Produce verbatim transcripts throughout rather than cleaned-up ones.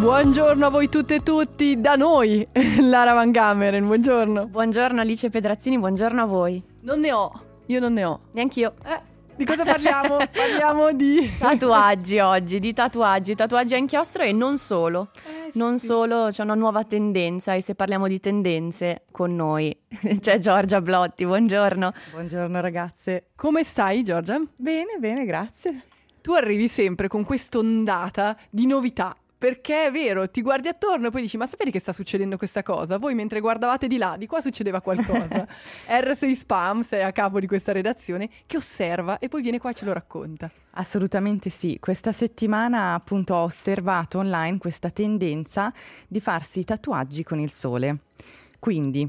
Buongiorno a voi tutte e tutti, da noi, Lara Van Gameren, buongiorno. Buongiorno Alice Pedrazzini, buongiorno a voi. Non ne ho, io non ne ho. Neanch'io. Eh, di cosa parliamo? Parliamo di... Tatuaggi oggi, di tatuaggi, tatuaggi a inchiostro e non solo. Eh, non sì. solo, c'è una nuova tendenza e se parliamo di tendenze con noi c'è Giorgia Blotti, buongiorno. Buongiorno ragazze. Come stai, Giorgia? Bene, bene, grazie. Tu arrivi sempre con quest'ondata di novità. Perché è vero, ti guardi attorno e poi dici: ma sapete che sta succedendo questa cosa? Voi mentre guardavate di là, di qua succedeva qualcosa. R sei Spam, sei a capo di questa redazione, che osserva e poi viene qua e ce lo racconta. Assolutamente sì. Questa settimana appunto ho osservato online questa tendenza di farsi i tatuaggi con il sole. Quindi...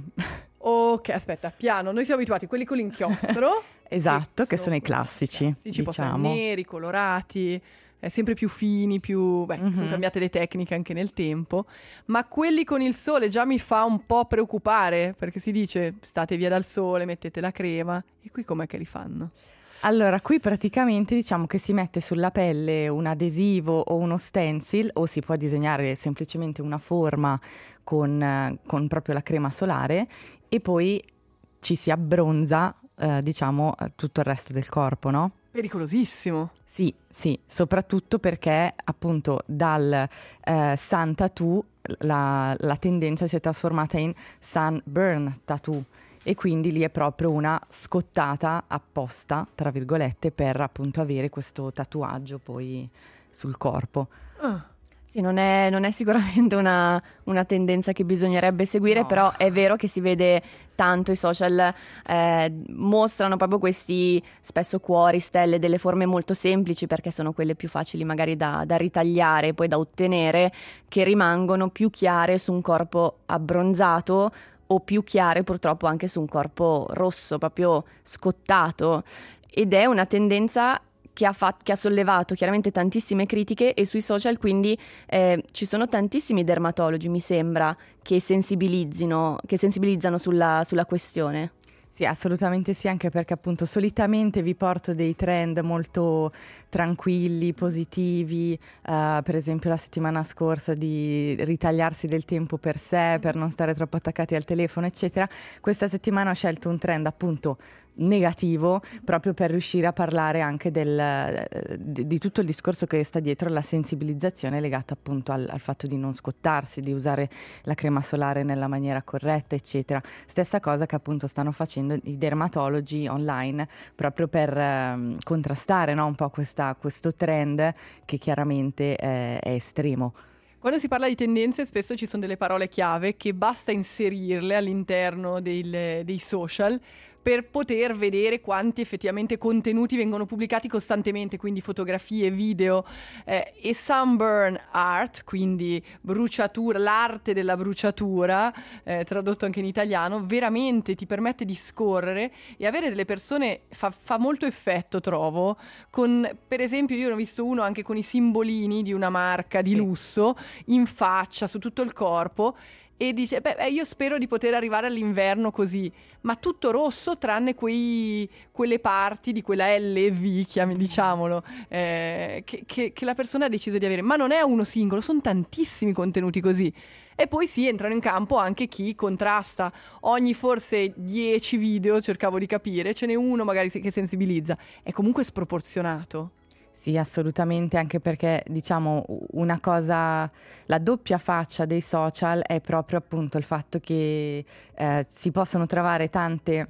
Ok, aspetta, piano, noi siamo abituati a quelli con l'inchiostro. Esatto, che, che sono i classici, classici possono diciamo. essere neri, colorati, eh, sempre più fini, più... Beh, Mm-hmm. sono cambiate le tecniche anche nel tempo. Ma quelli con il sole già mi fa un po' preoccupare, perché si dice state via dal sole, mettete la crema. E qui com'è che li fanno? Allora, qui praticamente diciamo che si mette sulla pelle un adesivo o uno stencil, o si può disegnare semplicemente una forma con, eh, con proprio la crema solare, e poi ci si abbronza, eh, diciamo, tutto il resto del corpo, no? Pericolosissimo. Sì, sì, soprattutto perché appunto dal eh, sun tattoo la, la tendenza si è trasformata in sunburn tattoo, e quindi lì è proprio una scottata apposta, tra virgolette, per appunto avere questo tatuaggio poi sul corpo. Ah. Sì, non è, non è sicuramente una, una tendenza che bisognerebbe seguire, No. però è vero che si vede tanto, i social eh, mostrano proprio questi spesso cuori, stelle, delle forme molto semplici perché sono quelle più facili magari da, da ritagliare e poi da ottenere, che rimangono più chiare su un corpo abbronzato o più chiare purtroppo anche su un corpo rosso, proprio scottato, ed è una tendenza che ha, fat- che ha sollevato chiaramente tantissime critiche, e sui social quindi eh, ci sono tantissimi dermatologi, mi sembra, che sensibilizzino, che sensibilizzano sulla, sulla questione. Sì, assolutamente sì, anche perché appunto solitamente vi porto dei trend molto tranquilli, positivi, uh, per esempio la settimana scorsa di ritagliarsi del tempo per sé, per non stare troppo attaccati al telefono, eccetera. Questa settimana ho scelto un trend appunto negativo, proprio per riuscire a parlare anche del, di, di tutto il discorso che sta dietro la sensibilizzazione legata appunto al, al fatto di non scottarsi, di usare la crema solare nella maniera corretta, eccetera. Stessa cosa che appunto stanno facendo i dermatologi online, proprio per eh, contrastare, no, un po' questa, questo trend che chiaramente eh, è estremo. Quando si parla di tendenze spesso ci sono delle parole chiave che basta inserirle all'interno del- dei social per poter vedere quanti effettivamente contenuti vengono pubblicati costantemente, quindi fotografie, video, eh, e sunburn art, quindi bruciatura, l'arte della bruciatura, eh, tradotto anche in italiano, veramente ti permette di scorrere e avere delle persone, fa, fa molto effetto, trovo, con, per esempio io ne ho visto uno anche con i simbolini di una marca di Sì. lusso in faccia, su tutto il corpo, e dice beh, beh io spero di poter arrivare all'inverno così, ma tutto rosso tranne quei, quelle parti di quella L e V, chiami, diciamolo, eh, che, che, che la persona ha deciso di avere, ma non è uno singolo, sono tantissimi contenuti così. E poi sì, entrano in campo anche chi contrasta. Ogni forse dieci video, cercavo di capire, ce n'è uno magari che sensibilizza, è comunque sproporzionato. Sì, assolutamente, anche perché diciamo una cosa, la doppia faccia dei social è proprio appunto il fatto che eh, si possono trovare tante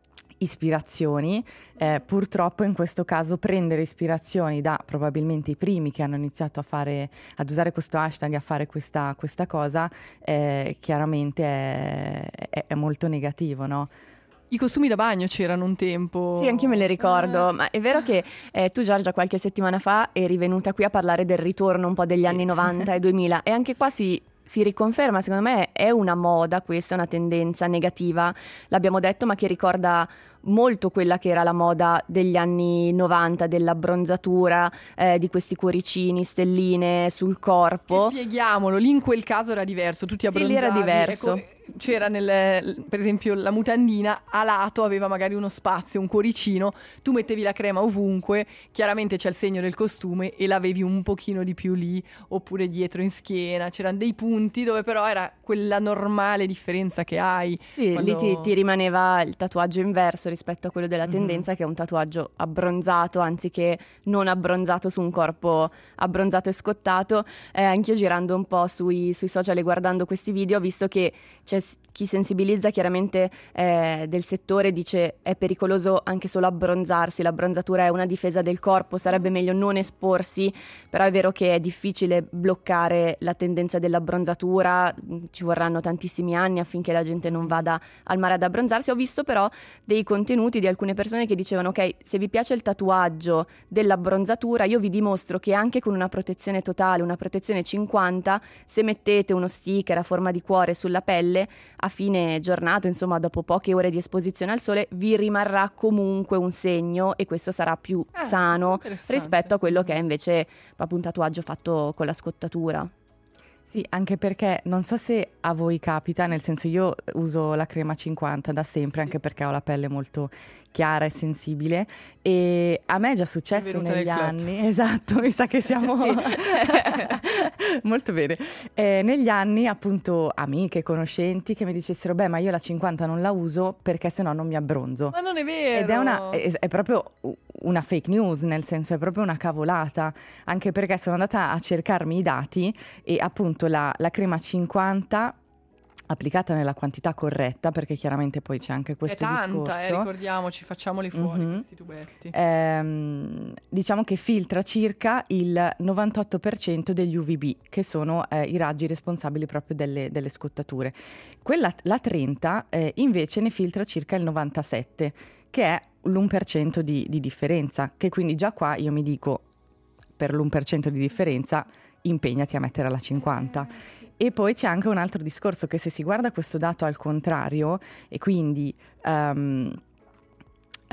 ispirazioni, eh, purtroppo in questo caso prendere ispirazioni da probabilmente i primi che hanno iniziato a fare, ad usare questo hashtag, a fare questa, questa cosa, eh, chiaramente è, è, è molto negativo, no? I costumi da bagno c'erano un tempo. Sì, anch'io me le ricordo, Eh. ma è vero che eh, tu Giorgia qualche settimana fa eri venuta qui a parlare del ritorno un po' degli Sì. anni novanta e duemila, e anche qua si, si riconferma, secondo me è una moda questa, una tendenza negativa, l'abbiamo detto, ma che ricorda molto quella che era la moda degli anni novanta, dell'abbronzatura, eh, di questi cuoricini, stelline sul corpo. Che spieghiamolo, lì in quel caso era diverso, tu ti abbronzavi. Sì, lì era diverso. Ecco, c'era nel, per esempio la mutandina a lato aveva magari uno spazio, un cuoricino, tu mettevi la crema ovunque, chiaramente c'è il segno del costume e l'avevi un pochino di più lì, oppure dietro in schiena, c'erano dei punti dove però era quella normale differenza che hai. Sì, quando... lì ti, ti rimaneva il tatuaggio inverso rispetto a quello della tendenza, Mm-hmm. che è un tatuaggio abbronzato anziché non abbronzato su un corpo abbronzato e scottato. Eh, anch'io girando un po' sui, sui social e guardando questi video ho visto che c'è chi sensibilizza chiaramente eh, del settore, dice è pericoloso anche solo abbronzarsi, l'abbronzatura è una difesa del corpo, sarebbe meglio non esporsi, però è vero che è difficile bloccare la tendenza dell'abbronzatura, ci vorranno tantissimi anni affinché la gente non vada al mare ad abbronzarsi. Ho visto però dei contenuti di alcune persone che dicevano ok, se vi piace il tatuaggio dell'abbronzatura io vi dimostro che anche con una protezione totale, una protezione cinquanta, se mettete uno sticker a forma di cuore sulla pelle, a fine giornata, insomma dopo poche ore di esposizione al sole, vi rimarrà comunque un segno e questo sarà più Eh, sano rispetto a quello che è Mm. invece proprio un tatuaggio fatto con la scottatura. Sì, anche perché non so se a voi capita, nel senso io uso la crema cinquanta da sempre, Sì. anche perché ho la pelle molto chiara e sensibile e a me è già successo Benvenuta negli nel club. anni, esatto, mi sa che siamo Sì. molto bene. Eh, negli anni appunto amiche, conoscenti che mi dicessero beh ma io la cinquanta non la uso perché sennò non mi abbronzo. Ma non è vero! Ed è, una, è, è proprio una fake news, nel senso è proprio una cavolata, anche perché sono andata a cercarmi i dati e appunto la, la crema cinquanta applicata nella quantità corretta, perché chiaramente poi c'è anche questo è tanta, discorso. eh, ricordiamoci, facciamoli fuori Mhm. questi tubetti. Ehm, diciamo che filtra circa il novantotto per cento degli U V B, che sono eh, i raggi responsabili proprio delle, delle scottature. Quella, la trenta eh, invece ne filtra circa il novantasette, che è l'uno per cento di, di differenza, che quindi già qua io mi dico, per l'uno per cento di differenza, impegnati a mettere la cinquanta. E poi c'è anche un altro discorso, che se si guarda questo dato al contrario, e quindi um, uh,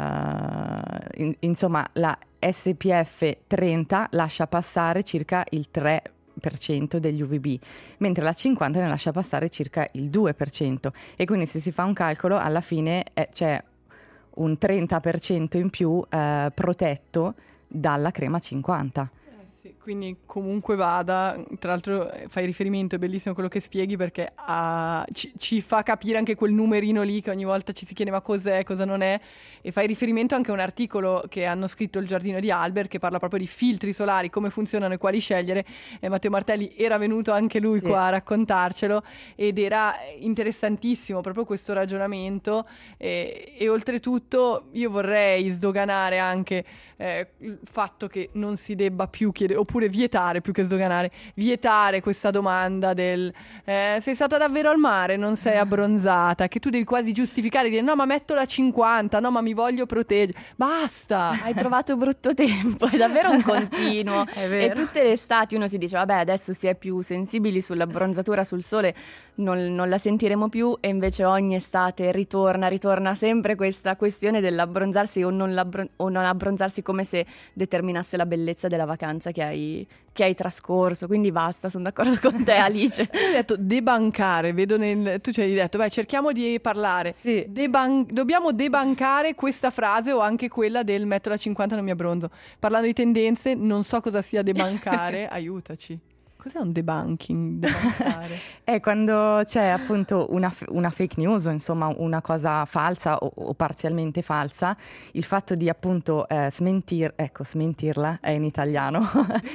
in, insomma la S P F trenta lascia passare circa il tre per cento degli U V B, mentre la cinquanta ne lascia passare circa il due per cento, e quindi se si fa un calcolo alla fine eh, c'è un trenta per cento in più eh, protetto dalla crema cinquanta. Sì, quindi comunque vada, tra l'altro eh, fai riferimento, è bellissimo quello che spieghi perché ah, ci, ci fa capire anche quel numerino lì che ogni volta ci si chiede ma cos'è, cosa non è, e fai riferimento anche a un articolo che hanno scritto il Giardino di Albert che parla proprio di filtri solari, come funzionano e quali scegliere, e Matteo Martelli era venuto anche lui Sì. qua a raccontarcelo ed era interessantissimo proprio questo ragionamento e, e oltretutto io vorrei sdoganare anche eh, il fatto che non si debba più chiedere, oppure vietare più che sdoganare, vietare questa domanda del eh, sei stata davvero al mare, non sei abbronzata, che tu devi quasi giustificare, dire no ma metto la cinquanta, no ma mi voglio proteggere, basta. Hai trovato brutto tempo, è davvero un continuo. È vero. E tutte le estati uno si dice vabbè adesso si è più sensibili sull'abbronzatura sul sole, non, non la sentiremo più, e invece ogni estate ritorna, ritorna sempre questa questione dell'abbronzarsi o non, l'abbron- o non abbronzarsi, come se determinasse la bellezza della vacanza che hai, che hai trascorso. Quindi basta, sono d'accordo con te Alice. Tu hai detto debancare, vedo nel... tu ci hai detto, beh cerchiamo di parlare. Sì. Deban- dobbiamo debancare questa frase o anche quella del metto la cinquanta non mi abbronzo. Parlando di tendenze, non so cosa sia debancare, aiutaci. Cos'è un debunking? Debancare? È quando c'è appunto una, f- una fake news, o insomma una cosa falsa o, o parzialmente falsa, il fatto di appunto eh, smentir, ecco, smentirla è in italiano.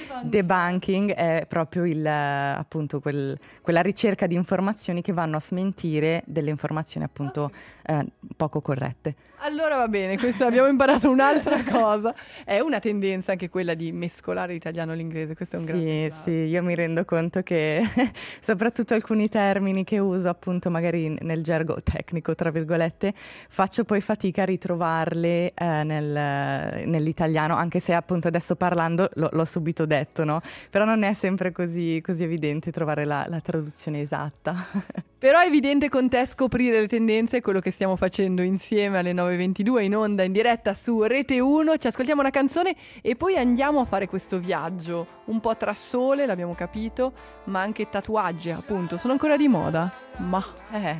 Debunking è proprio il, eh, appunto quel- quella ricerca di informazioni che vanno a smentire delle informazioni appunto eh, poco corrette. Allora va bene, questo abbiamo imparato un'altra cosa. È una tendenza anche quella di mescolare l'italiano e l'inglese, questo è un grande Sì, applauso. sì, io mi rendo conto che soprattutto alcuni termini che uso appunto magari nel gergo tecnico, tra virgolette, faccio poi fatica a ritrovarle eh, nel, nell'italiano, anche se appunto adesso parlando lo, l'ho subito detto, no? Però non è sempre così, così evidente trovare la, la traduzione esatta. Però è evidente con te scoprire le tendenze, quello che stiamo facendo insieme alle nove e ventidue in onda in diretta su Rete uno. Ci ascoltiamo una canzone e poi andiamo a fare questo viaggio un po' tra sole, l'abbiamo capito, ma anche tatuaggi, appunto. Sono ancora di moda? Ma... Eh...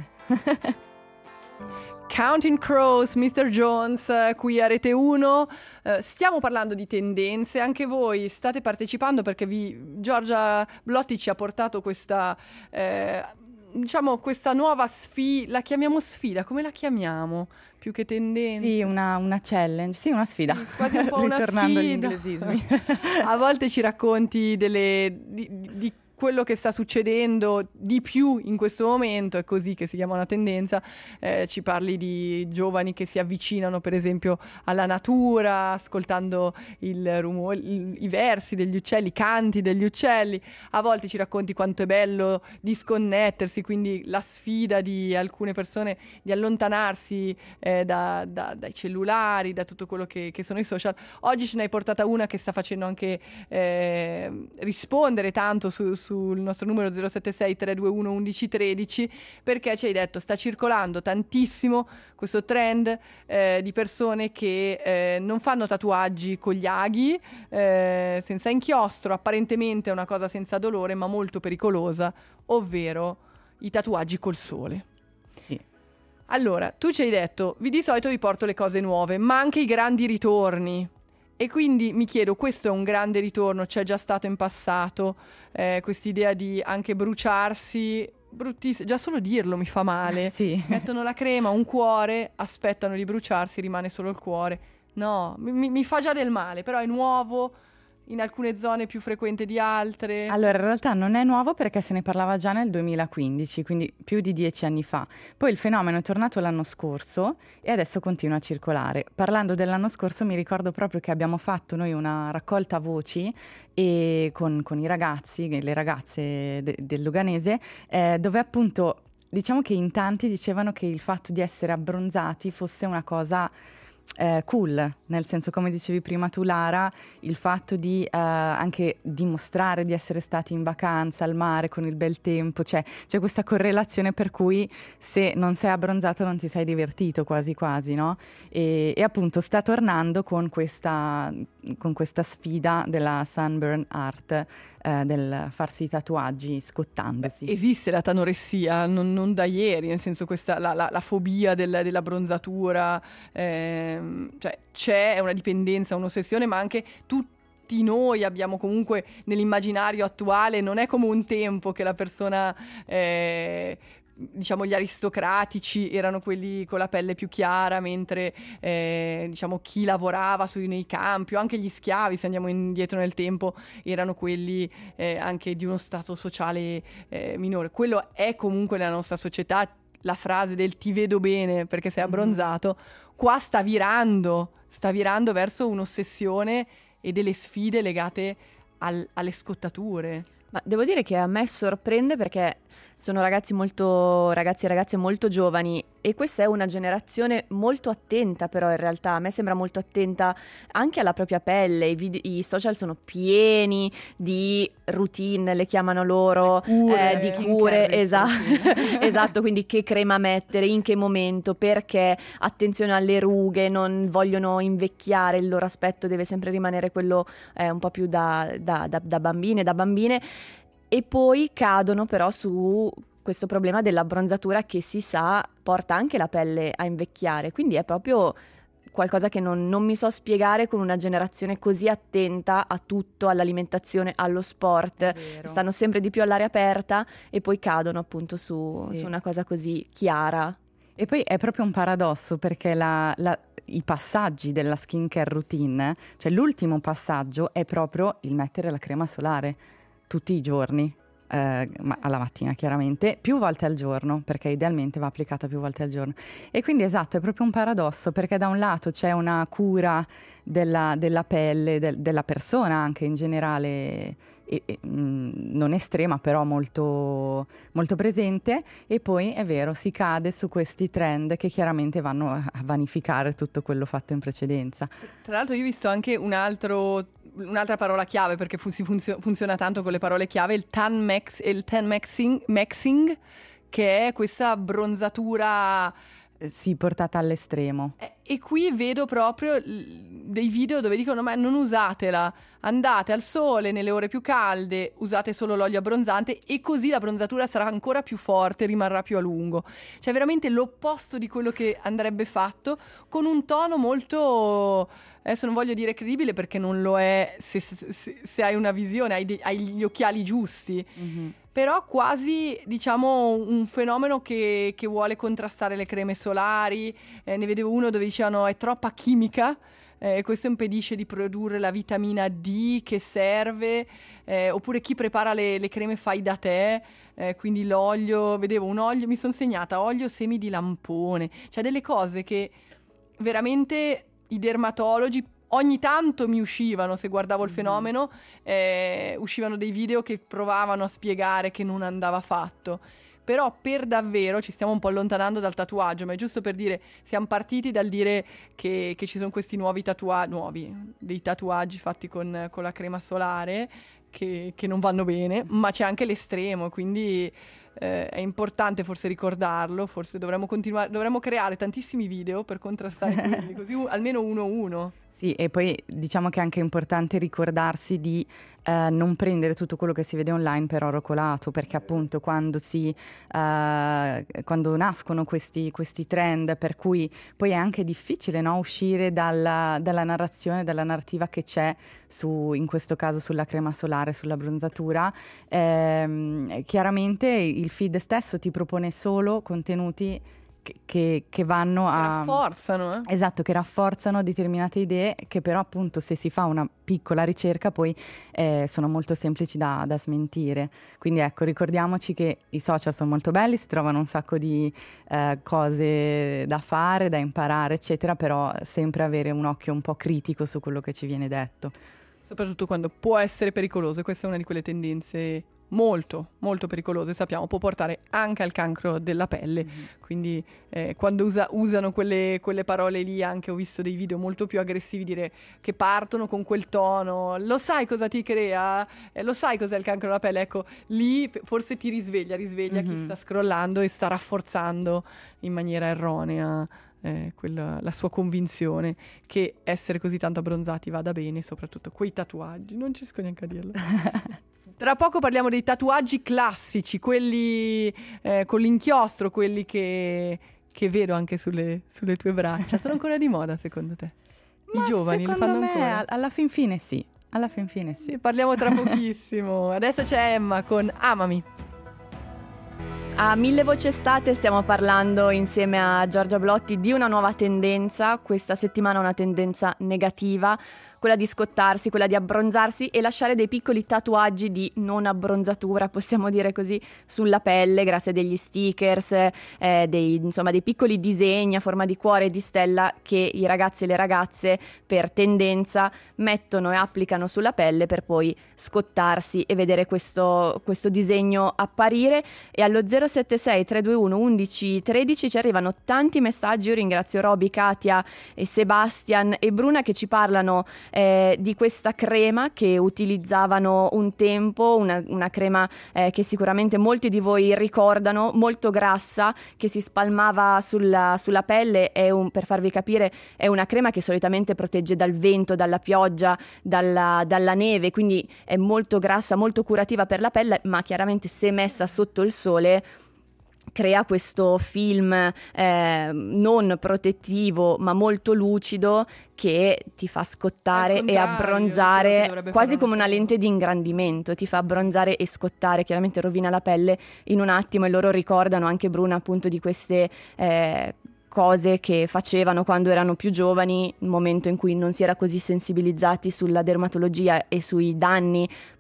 Counting Crows, mister Jones, qui a Rete uno. Uh, stiamo parlando di tendenze, anche voi state partecipando perché vi, Giorgia Blotti ci ha portato questa... Eh, diciamo questa nuova sfida, la chiamiamo sfida, come la chiamiamo? Più che tendenza. Sì, una, una challenge, sì, una sfida. Sì, quasi un po' una Ritornando sfida. agli inglesismi. A volte ci racconti delle, di, di quello che sta succedendo di più in questo momento, è così che si chiama una tendenza, eh, ci parli di giovani che si avvicinano per esempio alla natura, ascoltando il rumore, il, i versi degli uccelli, i canti degli uccelli, a volte ci racconti quanto è bello disconnettersi, quindi la sfida di alcune persone di allontanarsi eh, da, da, dai cellulari, da tutto quello che, che sono i social. Oggi ce ne hai portata una che sta facendo anche eh, rispondere tanto su, su sul nostro numero zero sette sei tre due uno uno uno uno tre, perché ci hai detto sta circolando tantissimo questo trend eh, di persone che eh, non fanno tatuaggi con gli aghi, eh, senza inchiostro, apparentemente è una cosa senza dolore ma molto pericolosa, ovvero i tatuaggi col sole. Sì. Allora, tu ci hai detto, vi di solito vi porto le cose nuove, ma anche i grandi ritorni. E quindi mi chiedo, questo è un grande ritorno, c'è già stato in passato, eh, quest'idea di anche bruciarsi, bruttissimo, già solo dirlo mi fa male. Sì. Mettono la crema, un cuore, aspettano di bruciarsi, rimane solo il cuore. No, mi, mi fa già del male, però è nuovo, in alcune zone più frequente di altre. Allora, in realtà non è nuovo perché se ne parlava già nel duemilaquindici, quindi più di dieci anni fa. Poi il fenomeno è tornato l'anno scorso e adesso continua a circolare. Parlando dell'anno scorso mi ricordo proprio che abbiamo fatto noi una raccolta voci e con, con i ragazzi, le ragazze de, del Luganese, eh, dove appunto diciamo che in tanti dicevano che il fatto di essere abbronzati fosse una cosa... Eh, cool, nel senso, come dicevi prima tu Lara, il fatto di eh, anche dimostrare di essere stati in vacanza al mare con il bel tempo, cioè c'è questa correlazione per cui se non sei abbronzato non ti sei divertito quasi quasi, no? E, e appunto sta tornando con questa, con questa sfida della sunburn art, eh, del farsi i tatuaggi scottandosi. Beh, esiste la tanoressia, non, non da ieri, nel senso questa la, la, la fobia del, della bronzatura, eh, cioè c'è, è una dipendenza, un'ossessione, ma anche tutti noi abbiamo comunque nell'immaginario attuale, non è come un tempo che la persona... Eh, diciamo gli aristocratici erano quelli con la pelle più chiara, mentre eh, diciamo chi lavorava sui, nei campi, o anche gli schiavi, se andiamo indietro nel tempo, erano quelli eh, anche di uno stato sociale eh, minore. Quello è comunque nella nostra società, la frase del ti vedo bene perché sei abbronzato, qua sta virando, sta virando verso un'ossessione e delle sfide legate al, alle scottature. Ma devo dire che a me sorprende perché sono ragazzi molto ragazzi e ragazze molto giovani e questa è una generazione molto attenta, però in realtà a me sembra molto attenta anche alla propria pelle. I, video, i social sono pieni di routine, le chiamano loro, cure, eh, di cure, esatto, esatto, quindi che crema mettere, in che momento, perché attenzione alle rughe, non vogliono invecchiare, il loro aspetto deve sempre rimanere quello eh, un po' più da, da, da, da bambine, da bambine. E poi cadono però su questo problema dell'abbronzatura che si sa porta anche la pelle a invecchiare, quindi è proprio qualcosa che non, non mi so spiegare con una generazione così attenta a tutto, all'alimentazione, allo sport, stanno sempre di più all'aria aperta e poi cadono appunto su, sì. su una cosa così chiara. E poi è proprio un paradosso perché la, la, i passaggi della skincare routine, cioè l'ultimo passaggio è proprio il mettere la crema solare tutti i giorni. eh, ma alla mattina chiaramente, più volte al giorno, perché idealmente va applicata più volte al giorno. E quindi esatto, è proprio un paradosso, perché da un lato c'è una cura della, della pelle, del, della persona anche in generale, e, e, mh, non estrema però molto, molto presente, e poi è vero, si cade su questi trend che chiaramente vanno a vanificare tutto quello fatto in precedenza. Tra l'altro io ho visto anche un altro, un'altra parola chiave, perché fu- si funzio- funziona tanto con le parole chiave, il tan max, il tan maxing, maxing, che è questa bronzatura Sì, portata all'estremo. E, e qui vedo proprio l- dei video dove dicono ma non usatela, andate al sole nelle ore più calde, usate solo l'olio abbronzante e così la bronzatura sarà ancora più forte, rimarrà più a lungo. Cioè veramente l'opposto di quello che andrebbe fatto, con un tono molto, adesso non voglio dire credibile perché non lo è se, se, se- se hai una visione, hai, de- hai gli occhiali giusti. Mhm. Però quasi, diciamo, un fenomeno che, che vuole contrastare le creme solari. Eh, ne vedevo uno dove dicevano è troppa chimica e eh, questo impedisce di produrre la vitamina D che serve. Eh, oppure chi prepara le, le creme fai da te, eh, quindi l'olio, vedevo un olio, mi sono segnata olio semi di lampone. Cioè delle cose che veramente i dermatologi ogni tanto mi uscivano, se guardavo il fenomeno, eh, uscivano dei video che provavano a spiegare che non andava fatto. Però per davvero ci stiamo un po' allontanando dal tatuaggio, ma è giusto per dire, siamo partiti dal dire che, che ci sono questi nuovi tatuaggi, nuovi, dei tatuaggi fatti con, con la crema solare che, che non vanno bene, ma c'è anche l'estremo, quindi eh, è importante forse ricordarlo, forse dovremmo continuare, dovremmo creare tantissimi video per contrastare quelli, così un- almeno uno a uno. Sì, e poi diciamo che è anche importante ricordarsi di eh, non prendere tutto quello che si vede online per oro colato, perché appunto quando si eh, quando nascono questi, questi trend, per cui poi è anche difficile, no, uscire dalla, dalla narrazione, dalla narrativa che c'è su, in questo caso sulla crema solare, sulla bronzatura. Ehm, chiaramente il feed stesso ti propone solo contenuti Che, che vanno a... Rafforzano, eh? Esatto, che rafforzano determinate idee che però appunto se si fa una piccola ricerca poi eh, sono molto semplici da, da smentire. Quindi ecco, ricordiamoci che i social sono molto belli, si trovano un sacco di eh, cose da fare, da imparare, eccetera, però sempre avere un occhio un po' critico su quello che ci viene detto. Soprattutto quando può essere pericoloso, e questa è una di quelle tendenze molto, molto pericolose, sappiamo, può portare anche al cancro della pelle, mm-hmm. Quindi eh, quando usa, usano quelle, quelle parole lì, anche ho visto dei video molto più aggressivi dire che partono con quel tono, lo sai cosa ti crea? Eh, lo sai cos'è il cancro della pelle? Ecco, lì forse ti risveglia, risveglia mm-hmm. chi sta scrollando e sta rafforzando in maniera erronea Eh, quella, la sua convinzione che essere così tanto abbronzati vada bene, soprattutto quei tatuaggi, non ci riesco neanche a dirlo. Tra poco parliamo dei tatuaggi classici, quelli eh, con l'inchiostro, quelli che, che vedo anche sulle, sulle tue braccia. Sono ancora di moda secondo te? I Ma giovani li fanno me, ancora? Alla fin fine sì, alla fin fine sì. Ne parliamo tra pochissimo. Adesso c'è Emma con Amami. A Mille Voci Estate stiamo parlando insieme a Giorgia Blotti di una nuova tendenza, questa settimana una tendenza negativa, quella di scottarsi, quella di abbronzarsi e lasciare dei piccoli tatuaggi di non abbronzatura, possiamo dire così, sulla pelle grazie a degli stickers, eh, dei, insomma dei piccoli disegni a forma di cuore e di stella che i ragazzi e le ragazze per tendenza mettono e applicano sulla pelle per poi scottarsi e vedere questo, questo disegno apparire. E allo zero sette sei tre due uno undici tredici ci arrivano tanti messaggi. Io ringrazio Roby, Katia e Sebastian e Bruna che ci parlano Eh, di questa crema che utilizzavano un tempo, una, una crema eh, che sicuramente molti di voi ricordano, molto grassa, che si spalmava sulla, sulla pelle. È un, per farvi capire, è una crema che solitamente protegge dal vento, dalla pioggia, dalla, dalla neve, quindi è molto grassa, molto curativa per la pelle, ma chiaramente se messa sotto il sole crea questo film eh, non protettivo ma molto lucido che ti fa scottare e abbronzare quasi come una lente di ingrandimento, ti fa abbronzare e scottare, chiaramente rovina la pelle in un attimo. E loro ricordano, anche Bruna, appunto di queste eh, cose che facevano quando erano più giovani, il momento in cui non si era così sensibilizzati sulla dermatologia e sui danni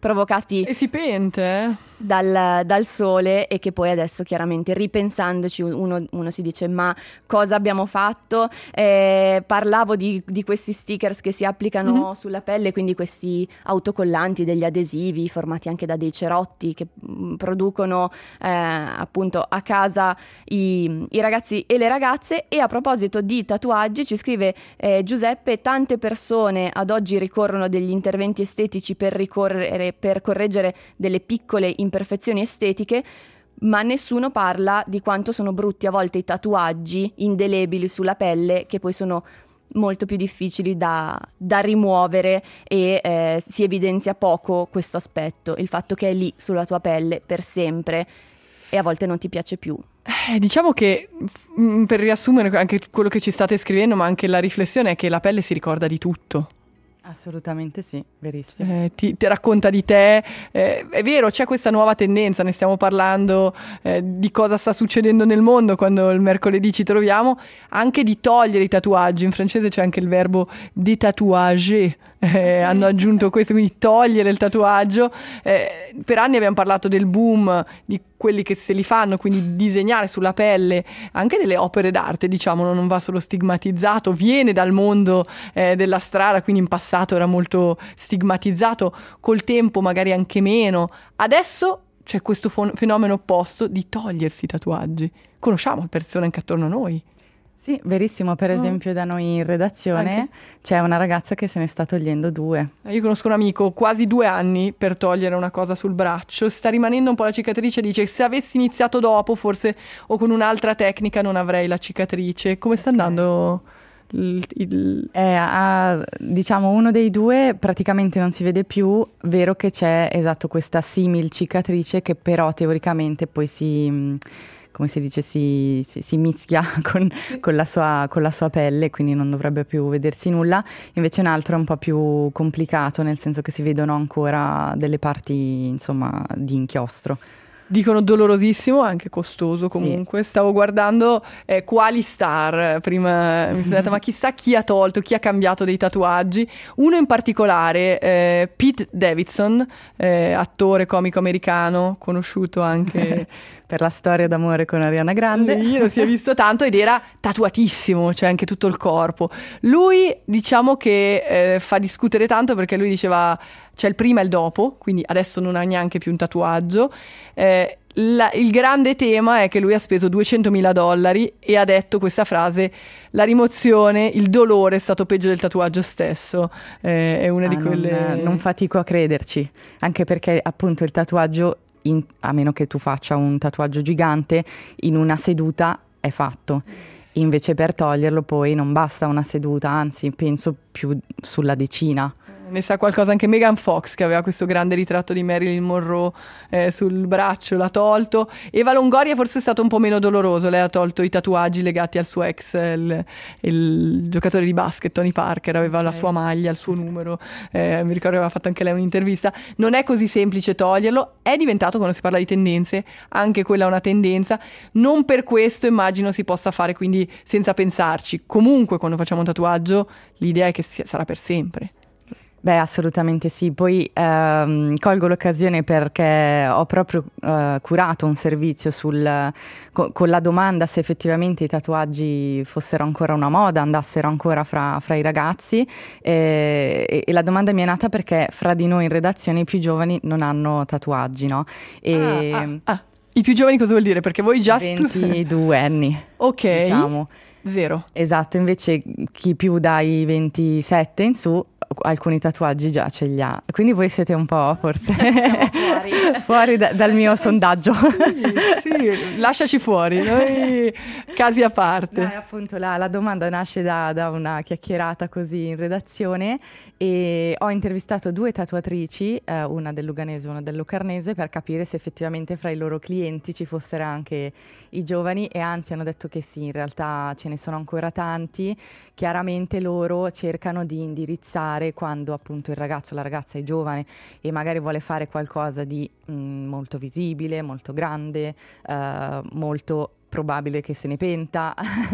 provocati e si pente eh? dal, dal sole, e che poi adesso chiaramente ripensandoci uno, uno si dice ma cosa abbiamo fatto? Eh, parlavo di, di questi stickers che si applicano mm-hmm. sulla pelle, quindi questi autocollanti, degli adesivi formati anche da dei cerotti che mh, producono eh, appunto a casa i, i ragazzi e le ragazze. E a proposito di tatuaggi ci scrive eh, Giuseppe: tante persone ad oggi ricorrono a degli interventi estetici per ricorrere per correggere delle piccole imperfezioni estetiche, ma nessuno parla di quanto sono brutti a volte i tatuaggi indelebili sulla pelle, che poi sono molto più difficili da, da rimuovere, e eh, si evidenzia poco questo aspetto, il fatto che è lì sulla tua pelle per sempre e a volte non ti piace più. Eh, diciamo che, mh, per riassumere anche quello che ci state scrivendo, ma anche la riflessione, è che la pelle si ricorda di tutto. Assolutamente sì, verissimo. Eh, ti, ti racconta di te, eh, è vero, c'è questa nuova tendenza, ne stiamo parlando, eh, di cosa sta succedendo nel mondo quando il mercoledì ci troviamo, anche di togliere i tatuaggi. In francese c'è anche il verbo détatouager, eh, hanno aggiunto questo, quindi togliere il tatuaggio. Eh, per anni abbiamo parlato del boom di quelli che se li fanno, quindi disegnare sulla pelle anche delle opere d'arte, diciamo, non va solo stigmatizzato, viene dal mondo eh, della strada, quindi in passato era molto stigmatizzato, col tempo magari anche meno. Adesso c'è questo fon- fenomeno opposto di togliersi i tatuaggi. Conosciamo persone anche attorno a noi. Sì, verissimo. Per esempio da noi in redazione Anche? c'è una ragazza che se ne sta togliendo due. Io conosco un amico, quasi due anni per togliere una cosa sul braccio, sta rimanendo un po' la cicatrice, dice se avessi iniziato dopo forse o con un'altra tecnica non avrei la cicatrice. Come sta andando? Il, il... Eh, a, diciamo uno dei due praticamente non si vede più, vero che c'è esatto questa simil cicatrice che però teoricamente poi si... come si dice, si, si, si mischia con, con, la sua, con la sua pelle, quindi non dovrebbe più vedersi nulla. Invece un altro è un po' più complicato, nel senso che si vedono ancora delle parti, insomma, di inchiostro. Dicono dolorosissimo, anche costoso comunque. Sì. Stavo guardando eh, quali star, prima mi sono detta ma chissà chi ha tolto, chi ha cambiato dei tatuaggi. Uno in particolare, eh, Pete Davidson, eh, attore comico americano, conosciuto anche per la storia d'amore con Ariana Grande. Io non si è visto tanto ed era tatuatissimo, cioè anche tutto il corpo. Lui diciamo che eh, fa discutere tanto, perché lui diceva c'è il prima e il dopo, quindi adesso non ha neanche più un tatuaggio. Eh, la, il grande tema è che lui ha speso duecentomila dollari e ha detto questa frase: la rimozione, il dolore è stato peggio del tatuaggio stesso. Eh, è una ah, di quelle... Non, non fatico a crederci, anche perché appunto il tatuaggio, in, a meno che tu faccia un tatuaggio gigante, in una seduta è fatto. Invece per toglierlo poi non basta una seduta, anzi penso più sulla decina. Ne sa qualcosa anche Megan Fox, che aveva questo grande ritratto di Marilyn Monroe eh, sul braccio, l'ha tolto. Eva Longoria forse è stato un po' meno doloroso, lei ha tolto i tatuaggi legati al suo ex, il, il giocatore di basket Tony Parker, aveva okay. la sua maglia, il suo numero, eh, mi ricordo aveva fatto anche lei un'intervista. Non è così semplice toglierlo, è diventato, quando si parla di tendenze, anche quella è una tendenza, non per questo immagino si possa fare quindi senza pensarci. Comunque quando facciamo un tatuaggio l'idea è che sia, sarà per sempre. Beh, assolutamente sì. Poi ehm, colgo l'occasione perché ho proprio eh, curato un servizio sul, co- con la domanda se effettivamente i tatuaggi fossero ancora una moda, andassero ancora fra, fra i ragazzi, e, e, e la domanda mi è nata perché fra di noi in redazione i più giovani non hanno tatuaggi, no? E ah, ah, ah. I più giovani cosa vuol dire? Perché voi già... ventidue anni, ok, diciamo. Zero. Esatto, invece chi più dai ventisette in su alcuni tatuaggi già ce li ha, quindi voi siete un po' forse fuori, fuori da, dal mio sondaggio. Sì, sì, lasciaci fuori, noi casi a parte. No, appunto la, la domanda nasce da, da una chiacchierata così in redazione, e ho intervistato due tatuatrici, eh, una del Luganese e una del Locarnese, per capire se effettivamente fra i loro clienti ci fossero anche i giovani, e anzi hanno detto che sì, in realtà ce ne sono ancora tanti. Chiaramente loro cercano di indirizzare, quando appunto il ragazzo o la ragazza è giovane e magari vuole fare qualcosa di mh, molto visibile, molto grande, eh, molto probabile che se ne penta,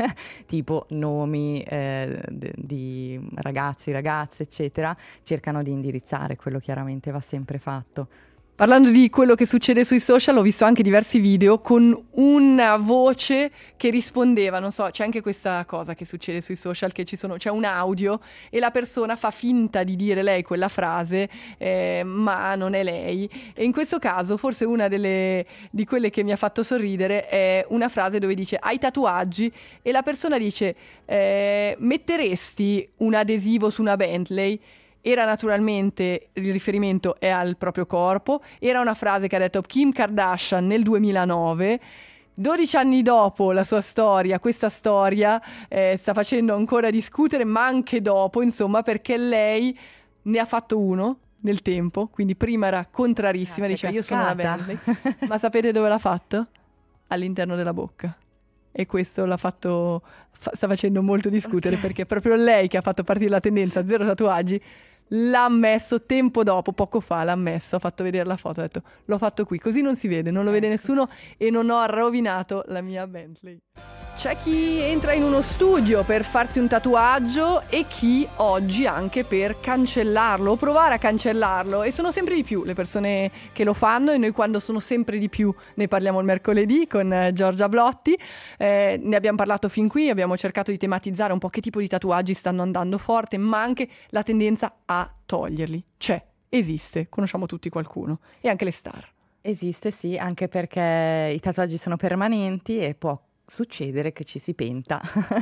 tipo nomi eh, d- di ragazzi, ragazze, eccetera, cercano di indirizzare, quello chiaramente va sempre fatto. Parlando di quello che succede sui social, ho visto anche diversi video con una voce che rispondeva, non so, c'è anche questa cosa che succede sui social, che ci sono, c'è un audio e la persona fa finta di dire lei quella frase, eh, ma non è lei. E in questo caso, forse una delle, di quelle che mi ha fatto sorridere è una frase dove dice hai tatuaggi e la persona dice eh, metteresti un adesivo su una Bentley? Era naturalmente, il riferimento è al proprio corpo, era una frase che ha detto Kim Kardashian nel duemilanove, dodici anni dopo la sua storia, questa storia eh, sta facendo ancora discutere, ma anche dopo, insomma, perché lei ne ha fatto uno nel tempo, quindi prima era contrarissima, Ah, c'è diceva io sono una cascata. Bentley, ma sapete dove l'ha fatto? All'interno della bocca. E questo l'ha fatto, fa- sta facendo molto discutere, Ok. perché è proprio lei che ha fatto partire la tendenza zero tatuaggi. L'ha ammesso tempo dopo, poco fa l'ha ammesso, ha fatto vedere la foto, ha detto l'ho fatto qui, così non si vede, non lo vede Ecco. nessuno e non ho rovinato la mia Bentley. C'è chi entra in uno studio per farsi un tatuaggio e chi oggi anche per cancellarlo o provare a cancellarlo, e sono sempre di più le persone che lo fanno, e noi quando sono sempre di più ne parliamo il mercoledì con eh, Giorgia Blotti. Eh, ne abbiamo parlato fin qui, abbiamo cercato di tematizzare un po' che tipo di tatuaggi stanno andando forte, ma anche la tendenza a toglierli. C'è, esiste, conosciamo tutti qualcuno, e anche le star. Esiste, sì, anche perché i tatuaggi sono permanenti e può succedere che ci si penta.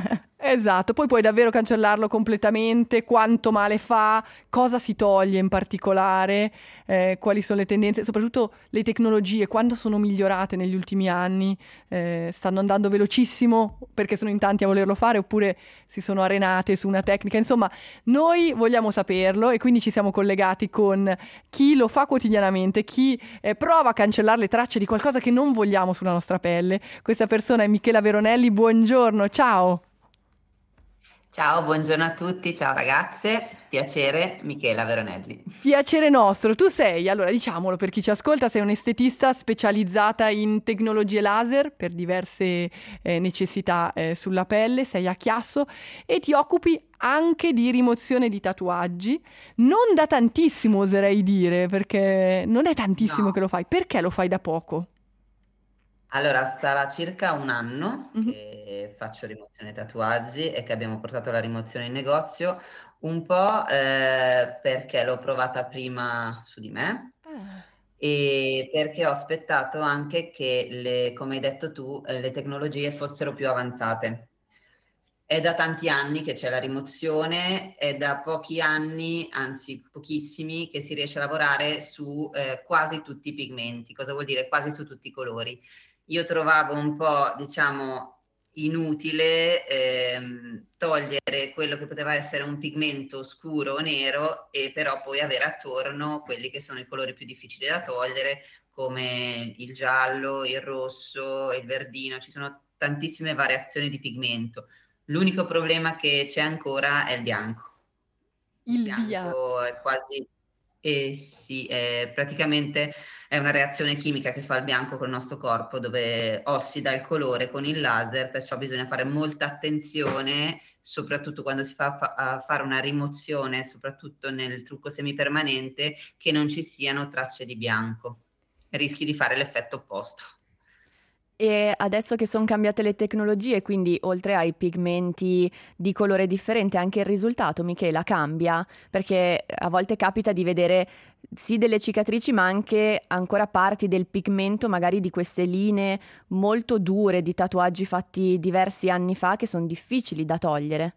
Esatto, poi puoi davvero cancellarlo completamente, quanto male fa, cosa si toglie in particolare, eh, quali sono le tendenze, soprattutto le tecnologie, quando sono migliorate negli ultimi anni, eh, stanno andando velocissimo perché sono in tanti a volerlo fare oppure si sono arenate su una tecnica. Insomma, noi vogliamo saperlo e quindi ci siamo collegati con chi lo fa quotidianamente, chi eh, prova a cancellare le tracce di qualcosa che non vogliamo sulla nostra pelle. Questa persona è Michela Veronelli, buongiorno, ciao! Ciao, buongiorno a tutti, ciao ragazze, piacere, Michela Veronelli. Piacere nostro, tu sei, allora diciamolo per chi ci ascolta, sei un'estetista specializzata in tecnologie laser per diverse eh, necessità eh, sulla pelle, sei a Chiasso e ti occupi anche di rimozione di tatuaggi, non da tantissimo oserei dire, perché non è tantissimo No, che lo fai, perché lo fai da poco? allora sarà circa un anno Mhm. che faccio rimozione tatuaggi e che abbiamo portato la rimozione in negozio, un po' eh, perché l'ho provata prima su di me Ah. e perché ho aspettato anche che, le, come hai detto tu, eh, le tecnologie fossero più avanzate. È da tanti anni che c'è la rimozione, è da pochi anni, anzi pochissimi, che si riesce a lavorare su eh, quasi tutti i pigmenti. Cosa vuol dire? Quasi su tutti i colori. Io trovavo un po', diciamo, inutile ehm, togliere quello che poteva essere un pigmento scuro o nero e però poi avere attorno quelli che sono i colori più difficili da togliere, come il giallo, il rosso, il verdino. Ci sono tantissime variazioni di pigmento. L'unico problema che c'è ancora è il bianco. Il Il via. bianco è quasi, eh sì, è praticamente è una reazione chimica che fa il bianco col nostro corpo, dove ossida il colore con il laser, perciò bisogna fare molta attenzione, soprattutto quando si fa fa- a fare una rimozione, soprattutto nel trucco semipermanente, che non ci siano tracce di bianco. Rischi di fare l'effetto opposto. E adesso che sono cambiate le tecnologie, quindi oltre ai pigmenti di colore differente, anche il risultato, Michela, cambia? Perché a volte capita di vedere sì delle cicatrici, ma anche ancora parti del pigmento, magari di queste linee molto dure di tatuaggi fatti diversi anni fa, che sono difficili da togliere.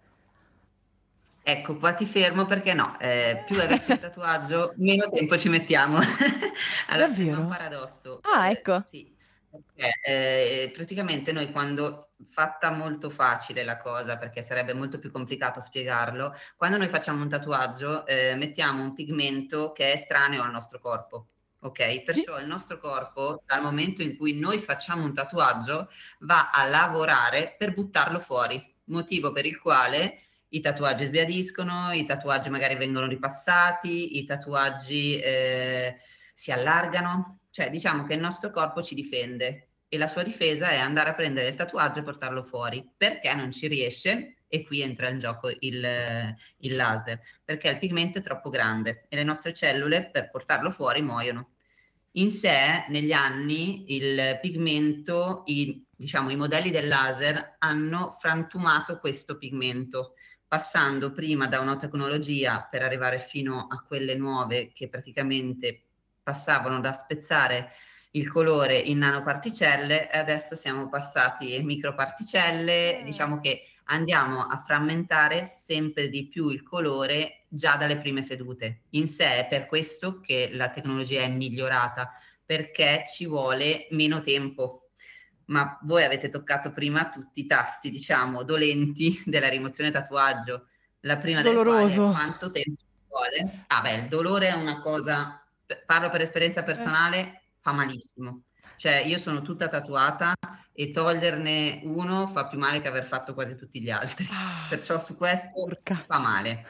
Ecco, qua ti fermo perché no, eh, più è vecchio il tatuaggio, meno tempo ci mettiamo. Allora, sembra un Davvero? paradosso. Ah, Eh, ecco. sì, perché eh, praticamente noi quando, fatta molto facile la cosa, perché sarebbe molto più complicato spiegarlo, quando noi facciamo un tatuaggio, eh, mettiamo un pigmento che è estraneo al nostro corpo. Ok, Sì? perciò il nostro corpo, dal momento in cui noi facciamo un tatuaggio, va a lavorare per buttarlo fuori, motivo per il quale i tatuaggi sbiadiscono, i tatuaggi magari vengono ripassati, i tatuaggi eh, si allargano, cioè diciamo che il nostro corpo ci difende e la sua difesa è andare a prendere il tatuaggio e portarlo fuori. Perché non ci riesce? E qui entra in gioco il, il laser, perché il pigmento è troppo grande e le nostre cellule per portarlo fuori muoiono. In sé, negli anni, il pigmento, i, diciamo, i modelli del laser hanno frantumato questo pigmento, passando prima da una tecnologia per arrivare fino a quelle nuove che praticamente passavano da spezzare il colore in nanoparticelle, e adesso siamo passati in microparticelle, diciamo che andiamo a frammentare sempre di più il colore già dalle prime sedute. In sé è per questo che la tecnologia è migliorata, perché ci vuole meno tempo. Ma voi avete toccato prima tutti i tasti, diciamo, dolenti della rimozione tatuaggio. La prima delle quali è quanto tempo ci vuole. Ah beh, il dolore è una cosa, parlo per esperienza personale, fa malissimo. Cioè io sono tutta tatuata e toglierne uno fa più male che aver fatto quasi tutti gli altri. Perciò su questo Porca. fa male.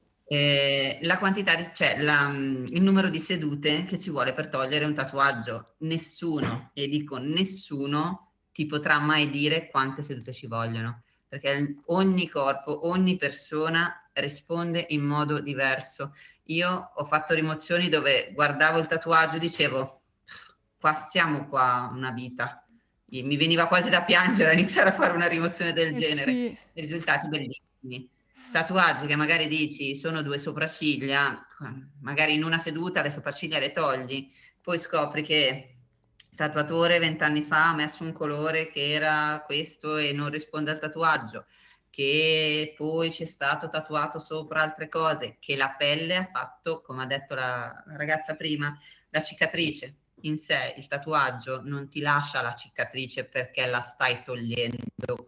Eh, la quantità di, cioè la, il numero di sedute che ci vuole per togliere un tatuaggio, nessuno, e dico nessuno, ti potrà mai dire quante sedute ci vogliono, perché ogni corpo, ogni persona risponde in modo diverso. Io ho fatto rimozioni dove guardavo il tatuaggio e dicevo, qua stiamo qua una vita. Mi veniva quasi da piangere a iniziare a fare una rimozione del Eh genere. sì. Risultati bellissimi. Tatuaggi che magari dici sono due sopracciglia, magari in una seduta le sopracciglia le togli, poi scopri che il tatuatore vent'anni fa ha messo un colore che era questo e non risponde al tatuaggio, che poi c'è stato tatuato sopra altre cose, che la pelle ha fatto, come ha detto la, la ragazza prima, la cicatrice. In sé il tatuaggio non ti lascia la cicatrice perché la stai togliendo.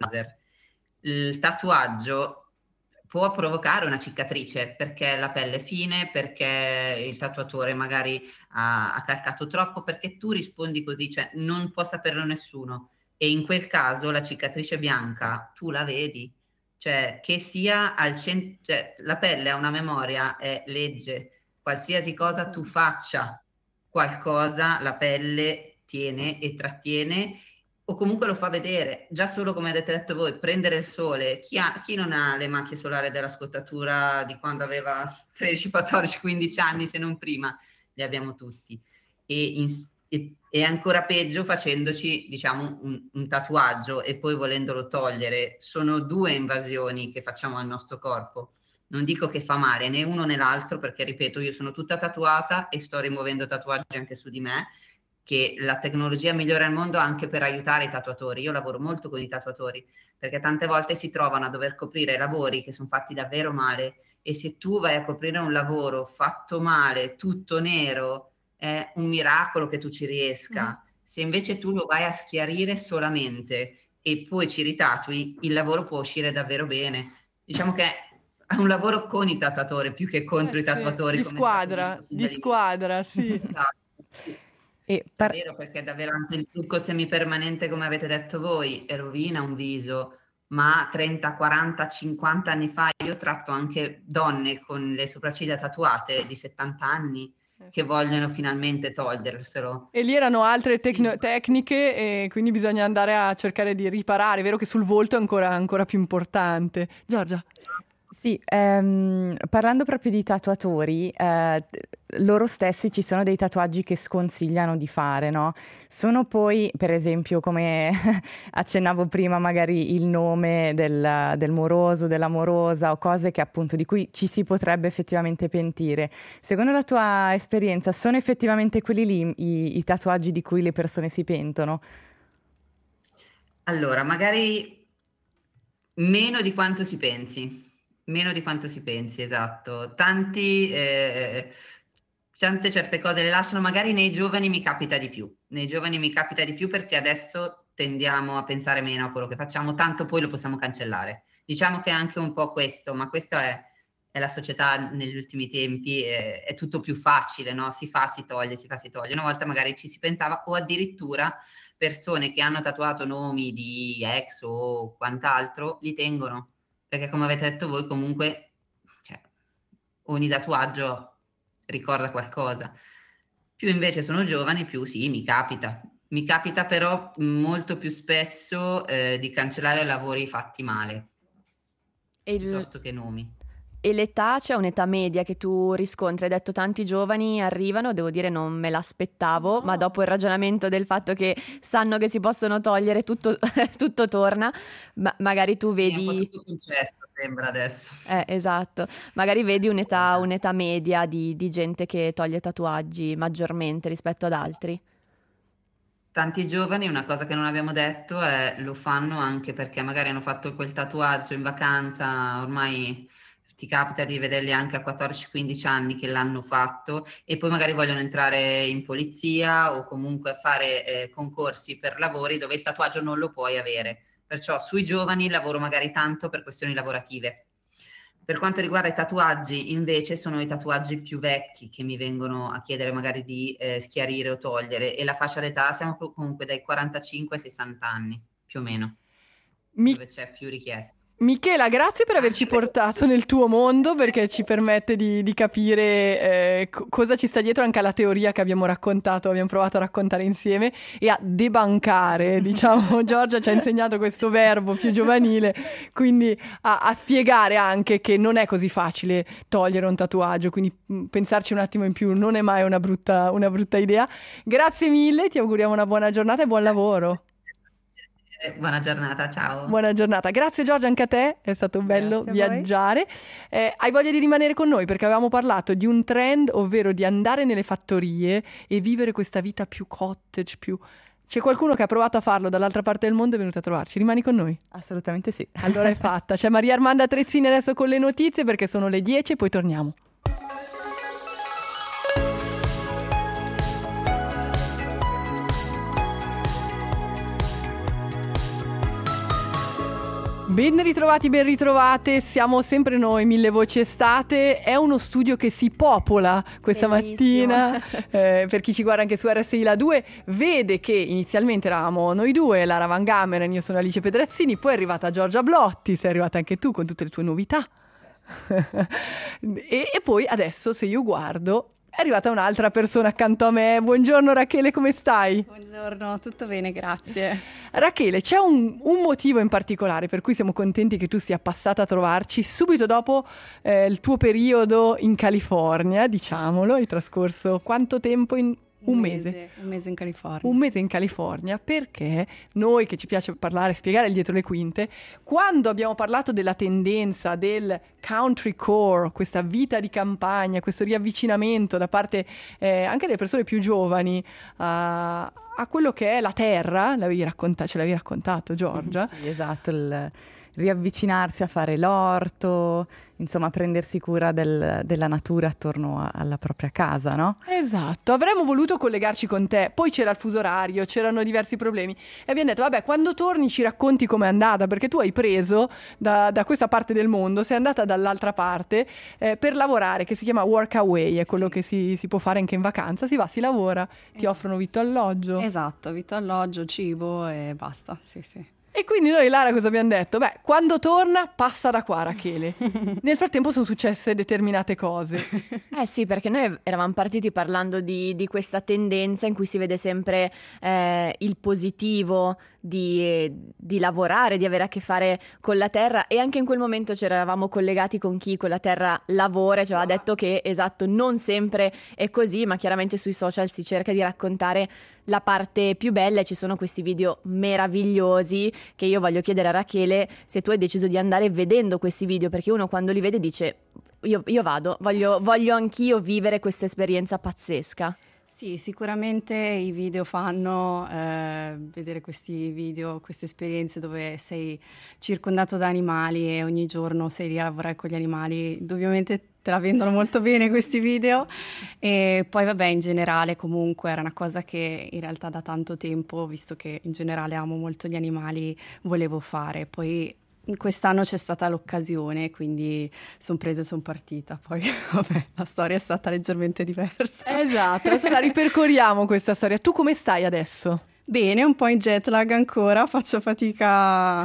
Il tatuaggio può provocare una cicatrice perché la pelle è fine, perché il tatuatore magari ha, ha calcato troppo, perché tu rispondi così, cioè non può saperlo nessuno. E in quel caso la cicatrice bianca tu la vedi, cioè che sia al centro, cioè, la pelle ha una memoria, è legge, qualsiasi cosa tu faccia, qualcosa la pelle tiene e trattiene o comunque lo fa vedere, già solo come avete detto voi, prendere il sole, chi, ha, chi non ha le macchie solari della scottatura di quando aveva tredici, quattordici, quindici anni se non prima, le abbiamo tutti e, in, e, e ancora peggio facendoci diciamo un, un tatuaggio e poi volendolo togliere, sono due invasioni che facciamo al nostro corpo. Non dico che fa male né uno né l'altro perché ripeto io sono tutta tatuata e sto rimuovendo tatuaggi anche su di me, che la tecnologia migliora il mondo anche per aiutare i tatuatori. Io lavoro molto con i tatuatori perché tante volte si trovano a dover coprire lavori che sono fatti davvero male e se tu vai a coprire un lavoro fatto male, tutto nero, è un miracolo che tu ci riesca. Mm. Se invece tu lo vai a schiarire solamente e poi ci ritatui, il lavoro può uscire davvero bene. Diciamo che è un lavoro con i tatuatori più che contro eh i tatuatori. Sì. Di come squadra, di squadra, sì. E par- è vero, perché davvero anche il trucco semipermanente, come avete detto voi, rovina un viso, ma trenta, quaranta, cinquanta anni fa io tratto anche donne con le sopracciglia tatuate di settanta anni che vogliono finalmente toglierselo. E lì erano altre tecno- sì. tecniche e quindi bisogna andare a cercare di riparare. È vero che sul volto è ancora, ancora più importante. Giorgia. Sì, ehm, parlando proprio di tatuatori, eh, loro stessi ci sono dei tatuaggi che sconsigliano di fare, no? Sono poi, per esempio, come accennavo prima, magari il nome del, del moroso, dell'amorosa o cose che appunto di cui ci si potrebbe effettivamente pentire. Secondo la tua esperienza, sono effettivamente quelli lì i, i tatuaggi di cui le persone si pentono? Allora, magari meno di quanto si pensi. Meno di quanto si pensi, esatto. Tanti, eh, tante certe cose le lasciano, magari nei giovani mi capita di più. Nei giovani mi capita di più perché adesso tendiamo a pensare meno a quello che facciamo, tanto poi lo possiamo cancellare. Diciamo che è anche un po' questo, ma questa è, è la società negli ultimi tempi, è, è tutto più facile, no? Si fa, si toglie, si fa, si toglie. Una volta magari ci si pensava, o addirittura persone che hanno tatuato nomi di ex o quant'altro, li tengono. Perché come avete detto voi comunque cioè, ogni tatuaggio ricorda qualcosa. Più invece sono giovani, più sì, mi capita. Mi capita però molto più spesso eh, di cancellare lavori fatti male, E il- piuttosto che nomi. E l'età, c'è un'età media che tu riscontri? Hai detto tanti giovani arrivano, devo dire non me l'aspettavo, No. ma dopo il ragionamento del fatto che sanno che si possono togliere, tutto, tutto torna, ma magari tu Sì, è un po' vedi... tutto concesso, sembra adesso. Eh, esatto, magari vedi un'età, un'età media di, di gente che toglie tatuaggi maggiormente rispetto ad altri. Tanti giovani, una cosa che non abbiamo detto è lo fanno anche perché magari hanno fatto quel tatuaggio in vacanza, ormai ti capita di vederli anche a quattordici quindici anni che l'hanno fatto e poi magari vogliono entrare in polizia o comunque fare eh, concorsi per lavori dove il tatuaggio non lo puoi avere. Perciò sui giovani lavoro magari tanto per questioni lavorative. Per quanto riguarda i tatuaggi, invece, sono i tatuaggi più vecchi che mi vengono a chiedere magari di eh, schiarire o togliere e la fascia d'età siamo comunque dai quarantacinque ai sessanta anni, più o meno, Mi- dove c'è più richiesta. Michela, grazie per averci Anche perché- portato nel tuo mondo perché ci permette di, di capire eh, co- cosa ci sta dietro anche alla teoria che abbiamo raccontato, abbiamo provato a raccontare insieme e a debancare, diciamo. Giorgia ci ha insegnato questo verbo più giovanile, quindi a, a spiegare anche che non è così facile togliere un tatuaggio, quindi mh, pensarci un attimo in più non è mai una brutta, una brutta idea. Grazie mille, ti auguriamo una buona giornata e buon lavoro. Buona giornata, ciao. Buona giornata, grazie Giorgia anche a te, è stato bello Grazie a voi. viaggiare. Eh, hai voglia di rimanere con noi perché avevamo parlato di un trend, ovvero di andare nelle fattorie e vivere questa vita più cottage, più... C'è qualcuno che ha provato a farlo dall'altra parte del mondo e è venuto a trovarci, rimani con noi. Assolutamente sì. Allora è fatta, c'è Maria Armanda Trezzini adesso con le notizie perché sono le dieci e poi torniamo. Ben ritrovati, ben ritrovate, siamo sempre noi, Mille Voci Estate, è uno studio che si popola questa Bellissimo. mattina, eh, per chi ci guarda anche su R S I La due, vede che inizialmente eravamo noi due, Lara Van Gameren, io sono Alice Pedrazzini, poi è arrivata Giorgia Blotti, sei arrivata anche tu con tutte le tue novità, e, e poi adesso se io guardo è arrivata un'altra persona accanto a me, buongiorno Rachele, come stai? Buongiorno, tutto bene, grazie. Rachele, c'è un, un motivo in particolare per cui siamo contenti che tu sia passata a trovarci subito dopo eh, il tuo periodo in California, diciamolo, hai trascorso quanto tempo in... Un mese. Un mese in California. Un mese in California, perché noi che ci piace parlare, spiegare il dietro le quinte, quando abbiamo parlato della tendenza del country core, questa vita di campagna, questo riavvicinamento da parte eh, anche delle persone più giovani a, a quello che è la terra, l'avevi racconta- ce l'avevi raccontato Giorgia? Sì, esatto, il riavvicinarsi a fare l'orto, insomma prendersi cura del- della natura attorno a- alla propria casa, no? Esatto, avremmo voluto collegarci con te, poi c'era il fuso orario, c'erano diversi problemi e abbiamo detto vabbè quando torni ci racconti com'è andata perché tu hai preso da, da questa parte del mondo, sei andata dall'altra parte eh, per lavorare, che si chiama work away, è quello Sì. che si, si può fare anche in vacanza, si va, si lavora, ti Esatto. offrono vitto alloggio Esatto, vitto alloggio, cibo e basta, sì sì. e quindi noi Lara cosa abbiamo detto? Beh, quando torna passa da qua Rachele, nel frattempo sono successe determinate cose. Eh sì, perché noi eravamo partiti parlando di, di questa tendenza in cui si vede sempre eh, il positivo di, di lavorare, di avere a che fare con la terra e anche in quel momento ci eravamo collegati con chi con la terra lavora e ci aveva detto che esatto, non sempre è così, ma chiaramente sui social si cerca di raccontare la parte più bella e ci sono questi video meravigliosi che io voglio chiedere a Rachele se tu hai deciso di andare vedendo questi video perché uno quando li vede dice io, io vado, voglio, voglio anch'io vivere questa esperienza pazzesca. Sì, sicuramente i video fanno, eh, vedere questi video, queste esperienze dove sei circondato da animali e ogni giorno sei lì a lavorare con gli animali, ovviamente te la vendono molto bene questi video e poi vabbè in generale comunque era una cosa che in realtà da tanto tempo, visto che in generale amo molto gli animali, volevo fare, poi quest'anno c'è stata l'occasione, quindi sono presa e sono partita. Poi, vabbè, la storia è stata leggermente diversa. Esatto, adesso la ripercorriamo questa storia. Tu come stai adesso? Bene, un po' in jet lag ancora, faccio fatica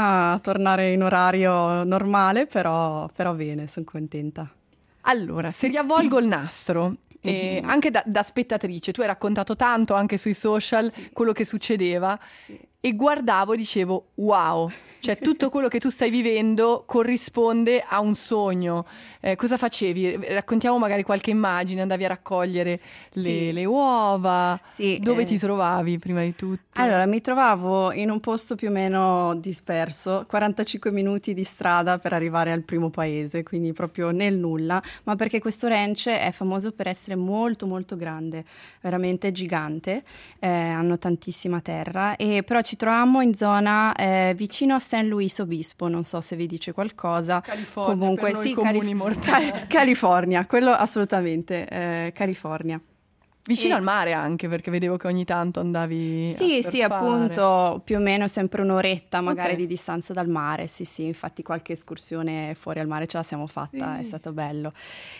a tornare in orario normale, però, però bene, sono contenta. Allora, se riavvolgo il nastro, E Mm-hmm. anche da, da spettatrice, tu hai raccontato tanto anche sui social Sì. quello che succedeva Sì. e guardavo e dicevo wow, cioè tutto quello che tu stai vivendo corrisponde a un sogno. Eh, cosa facevi? Raccontiamo magari qualche immagine, andavi a raccogliere le, Sì. le uova, Sì, dove eh, ti trovavi prima di tutto? Allora, mi trovavo in un posto più o meno disperso, quarantacinque minuti di strada per arrivare al primo paese, quindi proprio nel nulla, ma perché questo ranch è famoso per essere molto molto grande, veramente gigante, eh, hanno tantissima terra, e però ci trovavamo in zona eh, vicino a San Luis Obispo, non so se vi dice qualcosa. California, Comunque per noi sì, comuni Calif- mortali. Cal- California, quello assolutamente, eh, California. Vicino E- al mare anche, perché vedevo che ogni tanto andavi Sì, a sì, surfare. appunto, più o meno sempre un'oretta magari Ok. di distanza dal mare, sì, sì, infatti qualche escursione fuori al mare ce la siamo fatta, Sì. è stato bello.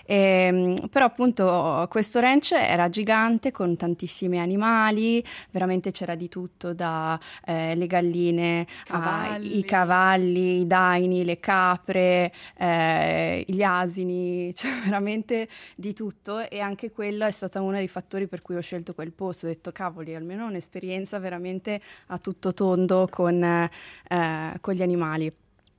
Ehm, però appunto questo ranch era gigante con tantissimi animali, veramente c'era di tutto, da eh, le galline, Cavalli. ai cavalli, i daini, le capre, eh, gli asini, cioè veramente di tutto, e anche quello è stato uno dei fattori per cui ho scelto quel posto. Ho detto cavoli, almeno un'esperienza veramente a tutto tondo con, eh, con gli animali.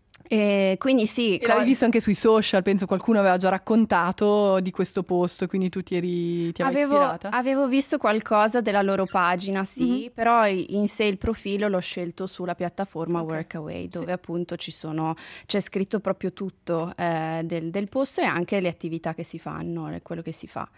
E quindi sì, E l'avevi visto anche sui social, penso qualcuno aveva già raccontato di questo posto, quindi tu ti eri ti avevi Avevo, ispirata? avevo visto qualcosa della loro pagina, sì, Mhm. però in sé il profilo l'ho scelto sulla piattaforma Ok, Workaway, dove sì. appunto ci sono, c'è scritto proprio tutto eh, del, del posto e anche le attività che si fanno, eh, quello che si fa.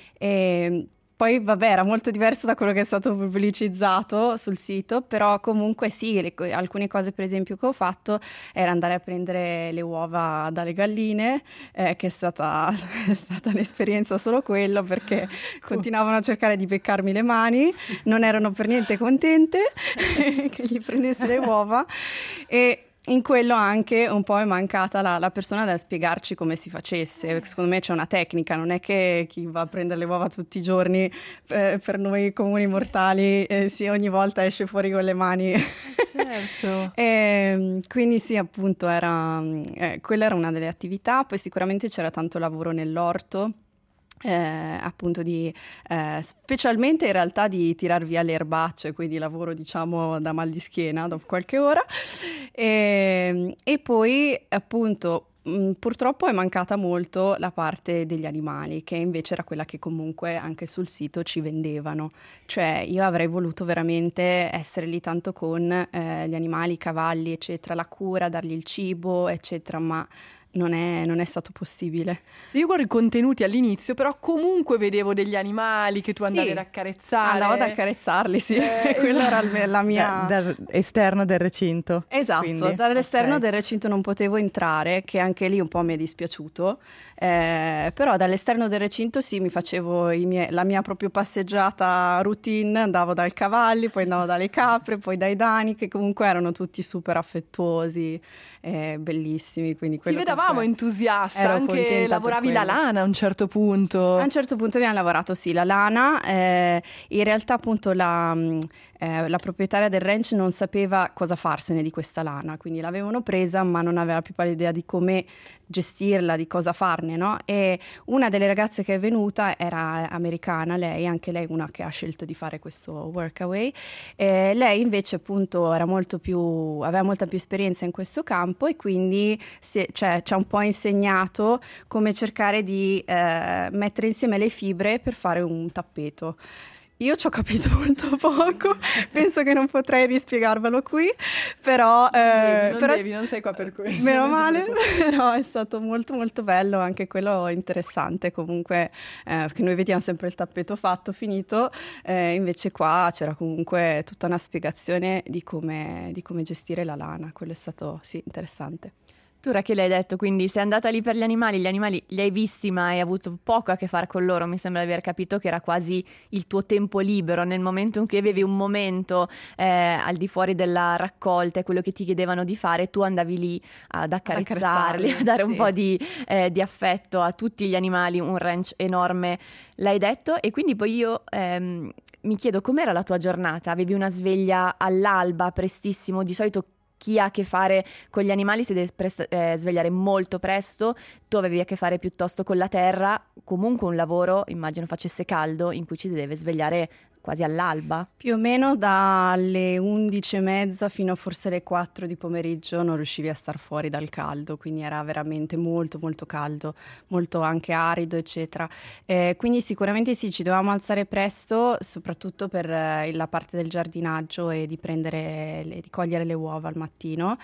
E poi vabbè, era molto diverso da quello che è stato pubblicizzato sul sito, però comunque sì, le co- alcune cose per esempio che ho fatto era andare a prendere le uova dalle galline, eh, che è stata, è stata un'esperienza solo quello, perché continuavano a cercare di beccarmi le mani, non erano per niente contente che gli prendessi le uova, e in quello anche un po' è mancata la, la persona da spiegarci come si facesse, perché secondo me c'è una tecnica, non è che chi va a prendere le uova tutti i giorni, eh, per noi comuni mortali, eh, sì, ogni volta esce fuori con le mani. Certo. E, quindi sì, appunto, era, eh, quella era una delle attività, poi sicuramente c'era tanto lavoro nell'orto. Eh, appunto di eh, specialmente in realtà di tirar via le erbacce, quindi lavoro diciamo da mal di schiena dopo qualche ora, e, e poi appunto mh, purtroppo è mancata molto la parte degli animali, che invece era quella che comunque anche sul sito ci vendevano, cioè io avrei voluto veramente essere lì tanto con eh, gli animali, i cavalli eccetera, la cura, dargli il cibo eccetera, ma non è, non è stato possibile. Se io guardo i contenuti all'inizio, però comunque vedevo degli animali che tu andavi Sì. ad accarezzare. Andavo ad accarezzarli, sì, Eh, quella era il- la mia... Da- dall'esterno del recinto. Esatto, quindi. dall'esterno Ok. del recinto non potevo entrare, che anche lì un po' mi è dispiaciuto, eh, però dall'esterno del recinto sì, mi facevo i miei- la mia proprio passeggiata routine, andavo dai cavalli, poi andavo dalle capre, poi dai dani, che comunque erano tutti super affettuosi, eh, bellissimi, quindi Ti quello vedavamo comunque- entusiasta, ero anche contenta per lavoravi la quello. lana a un certo punto. A un certo punto abbiamo lavorato sì la lana, eh, in realtà appunto la, mh, eh, la proprietaria del ranch non sapeva cosa farsene di questa lana, quindi l'avevano presa ma non aveva più pallida idea di come gestirla, di cosa farne, no? E una delle ragazze che è venuta era americana, lei, anche lei una che ha scelto di fare questo workaway, e lei invece appunto era molto più, aveva molta più esperienza in questo campo e quindi si è- cioè, ci ha un po' insegnato come cercare di eh, mettere insieme le fibre per fare un tappeto. Io ci ho capito molto poco, penso che non potrei rispiegarvelo qui, però... eh, non però devi, non sei qua per questo. Meno Non ti male, preoccupare. però è stato molto molto bello, anche quello interessante comunque, eh, perché noi vediamo sempre il tappeto fatto, finito, eh, invece qua c'era comunque tutta una spiegazione di come, di come gestire la lana, quello è stato sì interessante. Tu Rachele hai detto, quindi sei andata lì per gli animali, gli animali li hai visti ma hai avuto poco a che fare con loro, mi sembra di aver capito che era quasi il tuo tempo libero, nel momento in cui avevi un momento eh, al di fuori della raccolta e quello che ti chiedevano di fare, tu andavi lì ad accarezzarli, accarezzarli, a dare un sì. po' di, eh, di affetto a tutti gli animali, un ranch enorme, l'hai detto, e quindi poi io... Ehm, mi chiedo com'era la tua giornata, avevi una sveglia all'alba, prestissimo, di solito chi ha a che fare con gli animali si deve prest- eh, svegliare molto presto, tu avevi a che fare piuttosto con la terra, comunque un lavoro, immagino facesse caldo, in cui ci si deve svegliare quasi all'alba. Più o meno dalle undici e mezza fino a forse le quattro di pomeriggio non riuscivi a star fuori dal caldo, quindi era veramente molto molto caldo, molto anche arido eccetera. Eh, quindi sicuramente sì, ci dovevamo alzare presto, soprattutto per eh, la parte del giardinaggio e di prendere, le, di cogliere le uova al mattino,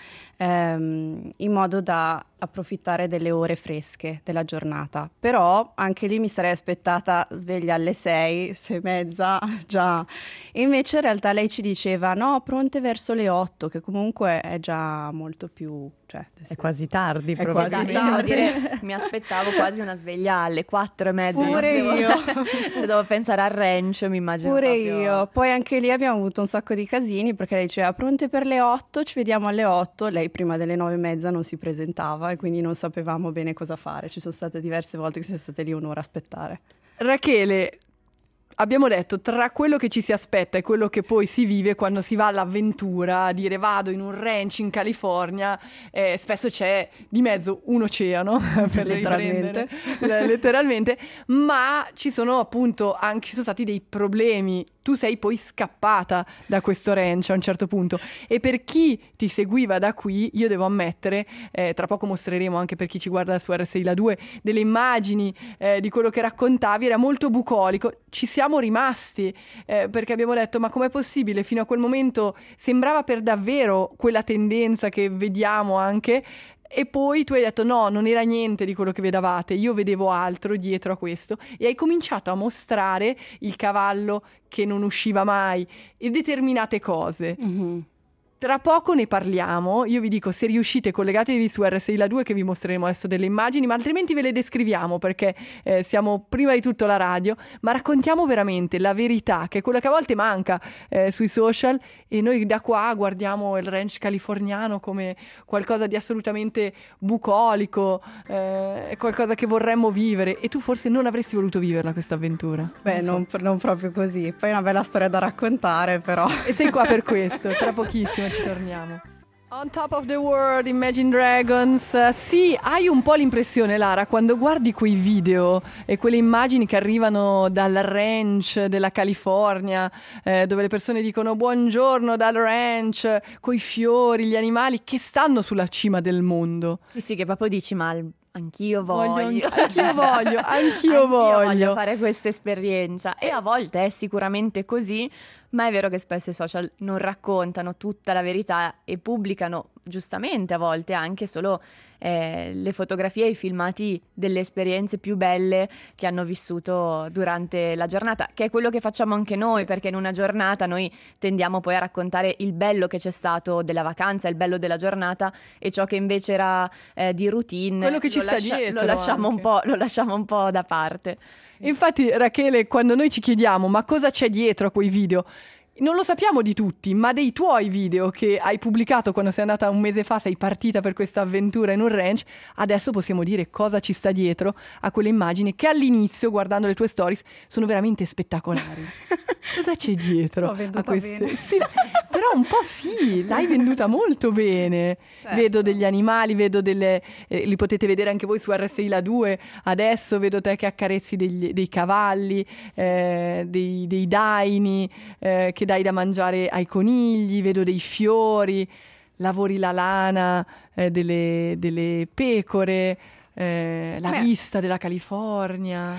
ehm, in modo da approfittare delle ore fresche della giornata. Però anche lì mi sarei aspettata sveglia alle sei, sei e mezza già. E invece in realtà lei ci diceva no, pronte verso le otto, che comunque è già molto più... Cioè, è quasi tardi, è probabilmente. quasi tardi. Devo dire, mi aspettavo quasi una sveglia alle quattro e mezza. Pure no? io. Se devo pensare al ranch mi immagino Pure proprio... io. Poi anche lì abbiamo avuto un sacco di casini, perché lei diceva pronte per le otto, ci vediamo alle otto. Lei prima delle nove e mezza non si presentava e quindi non sapevamo bene cosa fare. Ci sono state diverse volte che siamo state lì un'ora a aspettare. Rachele, abbiamo detto, tra quello che ci si aspetta e quello che poi si vive quando si va all'avventura, a dire vado in un ranch in California, eh, spesso c'è di mezzo un oceano, per Letteralmente. riprendere, letteralmente, ma ci sono appunto anche, ci sono stati dei problemi. Tu sei poi scappata da questo ranch a un certo punto, e per chi ti seguiva da qui, io devo ammettere, eh, tra poco mostreremo anche per chi ci guarda su R S I La due delle immagini eh, di quello che raccontavi, era molto bucolico. Ci siamo rimasti eh, perché abbiamo detto ma com'è possibile, fino a quel momento sembrava per davvero quella tendenza che vediamo anche. E poi tu hai detto no, non era niente di quello che vedevate, io vedevo altro dietro a questo, e hai cominciato a mostrare il cavallo che non usciva mai e determinate cose. Mm-hmm. Tra poco ne parliamo, io vi dico se riuscite collegatevi su R S I La due che vi mostreremo adesso delle immagini, ma altrimenti ve le descriviamo perché eh, siamo prima di tutto la radio, ma raccontiamo veramente la verità, che è quella che a volte manca eh, sui social, e noi da qua guardiamo il ranch californiano come qualcosa di assolutamente bucolico, eh, è qualcosa che vorremmo vivere, e tu forse non avresti voluto viverla questa avventura. Beh, non, so. non, non proprio così, poi è una bella storia da raccontare però. E sei qua per questo, tra pochissimo ci torniamo. On Top of the World, Imagine Dragons. Uh, sì, hai un po' l'impressione, Lara, quando guardi quei video e quelle immagini che arrivano dal ranch della California, eh, dove le persone dicono buongiorno dal ranch, coi fiori, gli animali che stanno sulla cima del mondo. Sì, sì, che proprio dici ma anch'io voglio, voglio anch'io voglio, anch'io, anch'io voglio. voglio fare questa esperienza, e a volte è sicuramente così, ma è vero che spesso i social non raccontano tutta la verità e pubblicano giustamente a volte anche solo eh, le fotografie e i filmati delle esperienze più belle che hanno vissuto durante la giornata, che è quello che facciamo anche noi, sì. Perché in una giornata noi tendiamo poi a raccontare il bello che c'è stato della vacanza, il bello della giornata, e ciò che invece era eh, di routine, quello che ci sta lascia- dietro lo lasciamo un po', lo lasciamo un po' da parte. Sì. Infatti, Rachele, quando noi ci chiediamo ma cosa c'è dietro a quei video, non lo sappiamo di tutti, ma dei tuoi video che hai pubblicato quando sei andata un mese fa, sei partita per questa avventura in un ranch, adesso possiamo dire cosa ci sta dietro a quelle immagini che all'inizio, guardando le tue stories, sono veramente spettacolari. Cosa c'è dietro L'ho venduta a queste? bene. Sì, però un po' sì, l'hai venduta molto bene. Certo. Vedo degli animali, vedo delle eh, li potete vedere anche voi su R S I La due adesso, vedo te che accarezzi degli, dei cavalli, sì. eh, dei, dei daini, eh, che dai da mangiare ai conigli, vedo dei fiori, lavori la lana eh, delle, delle pecore, eh, la Beh. vista della California.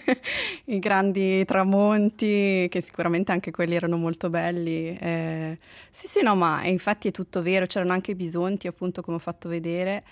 I grandi tramonti, che sicuramente anche quelli erano molto belli. Eh, sì, sì, no, ma infatti è tutto vero, c'erano anche i bisonti, appunto, come ho fatto vedere,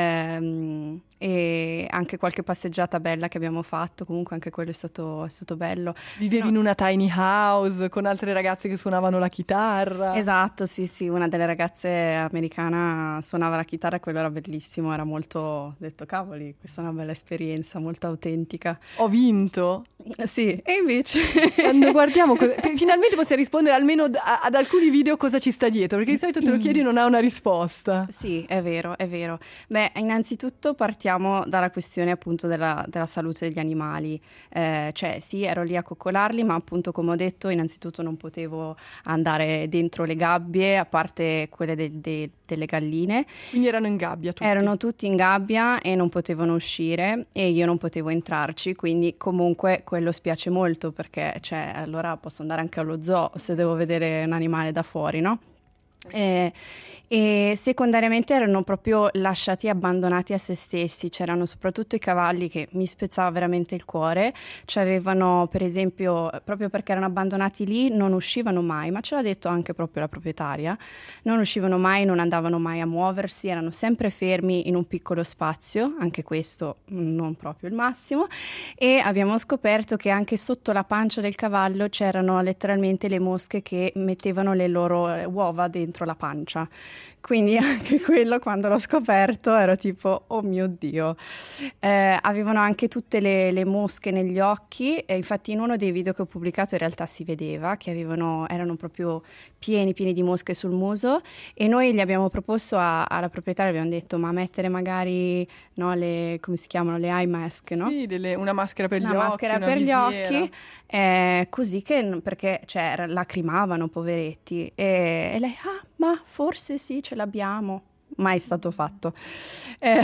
ehm, e anche qualche passeggiata bella che abbiamo fatto, comunque anche quello è stato, è stato bello. Vivevi No. in una tiny house con altre ragazze che suonavano la chitarra. Esatto, sì, sì, una delle ragazze americana suonava la chitarra e quello era bellissimo, era molto, ho detto cavoli, questa è una bella esperienza, molto autentica. Ho vinto. Sì, e invece... Quando guardiamo, cosa... finalmente possiamo rispondere almeno d- a- ad alcuni video cosa ci sta dietro, perché di solito te lo chiedi e non ha una risposta. Sì, è vero, è vero. Beh, innanzitutto partiamo dalla questione appunto della, della salute degli animali. Eh, cioè sì, ero lì a coccolarli, ma appunto come ho detto, innanzitutto non potevo andare dentro le gabbie, a parte quelle de- de- delle galline. Quindi erano in gabbia tutti? Erano tutti in gabbia e non potevano uscire e io non potevo entrarci, quindi comunque quello spiace molto, perché cioè, allora posso andare anche allo zoo se devo vedere un animale da fuori, no? Eh, e secondariamente erano proprio lasciati abbandonati a se stessi. C'erano soprattutto i cavalli, che mi spezzava veramente il cuore. Cioè avevano, per esempio, proprio perché erano abbandonati lì, non uscivano mai, ma ce l'ha detto anche proprio la proprietaria, non uscivano mai, non andavano mai a muoversi, erano sempre fermi in un piccolo spazio, anche questo non proprio il massimo. E abbiamo scoperto che anche sotto la pancia del cavallo c'erano letteralmente le mosche che mettevano le loro uova dentro la pancia. Quindi anche quello, quando l'ho scoperto, ero tipo, oh mio Dio. Eh, avevano anche tutte le, le mosche negli occhi, e infatti in uno dei video che ho pubblicato in realtà si vedeva che avevano, erano proprio pieni, pieni di mosche sul muso, e noi gli abbiamo proposto a, alla proprietaria, abbiamo detto, ma mettere magari, no, le, come si chiamano, le eye mask, no? Sì, delle, una maschera per una gli occhi, maschera una per visiera. gli occhi, eh, così che, perché cioè, lacrimavano, poveretti, e, e lei, ah, ma forse sì, ce l'abbiamo. Mai stato fatto. Eh,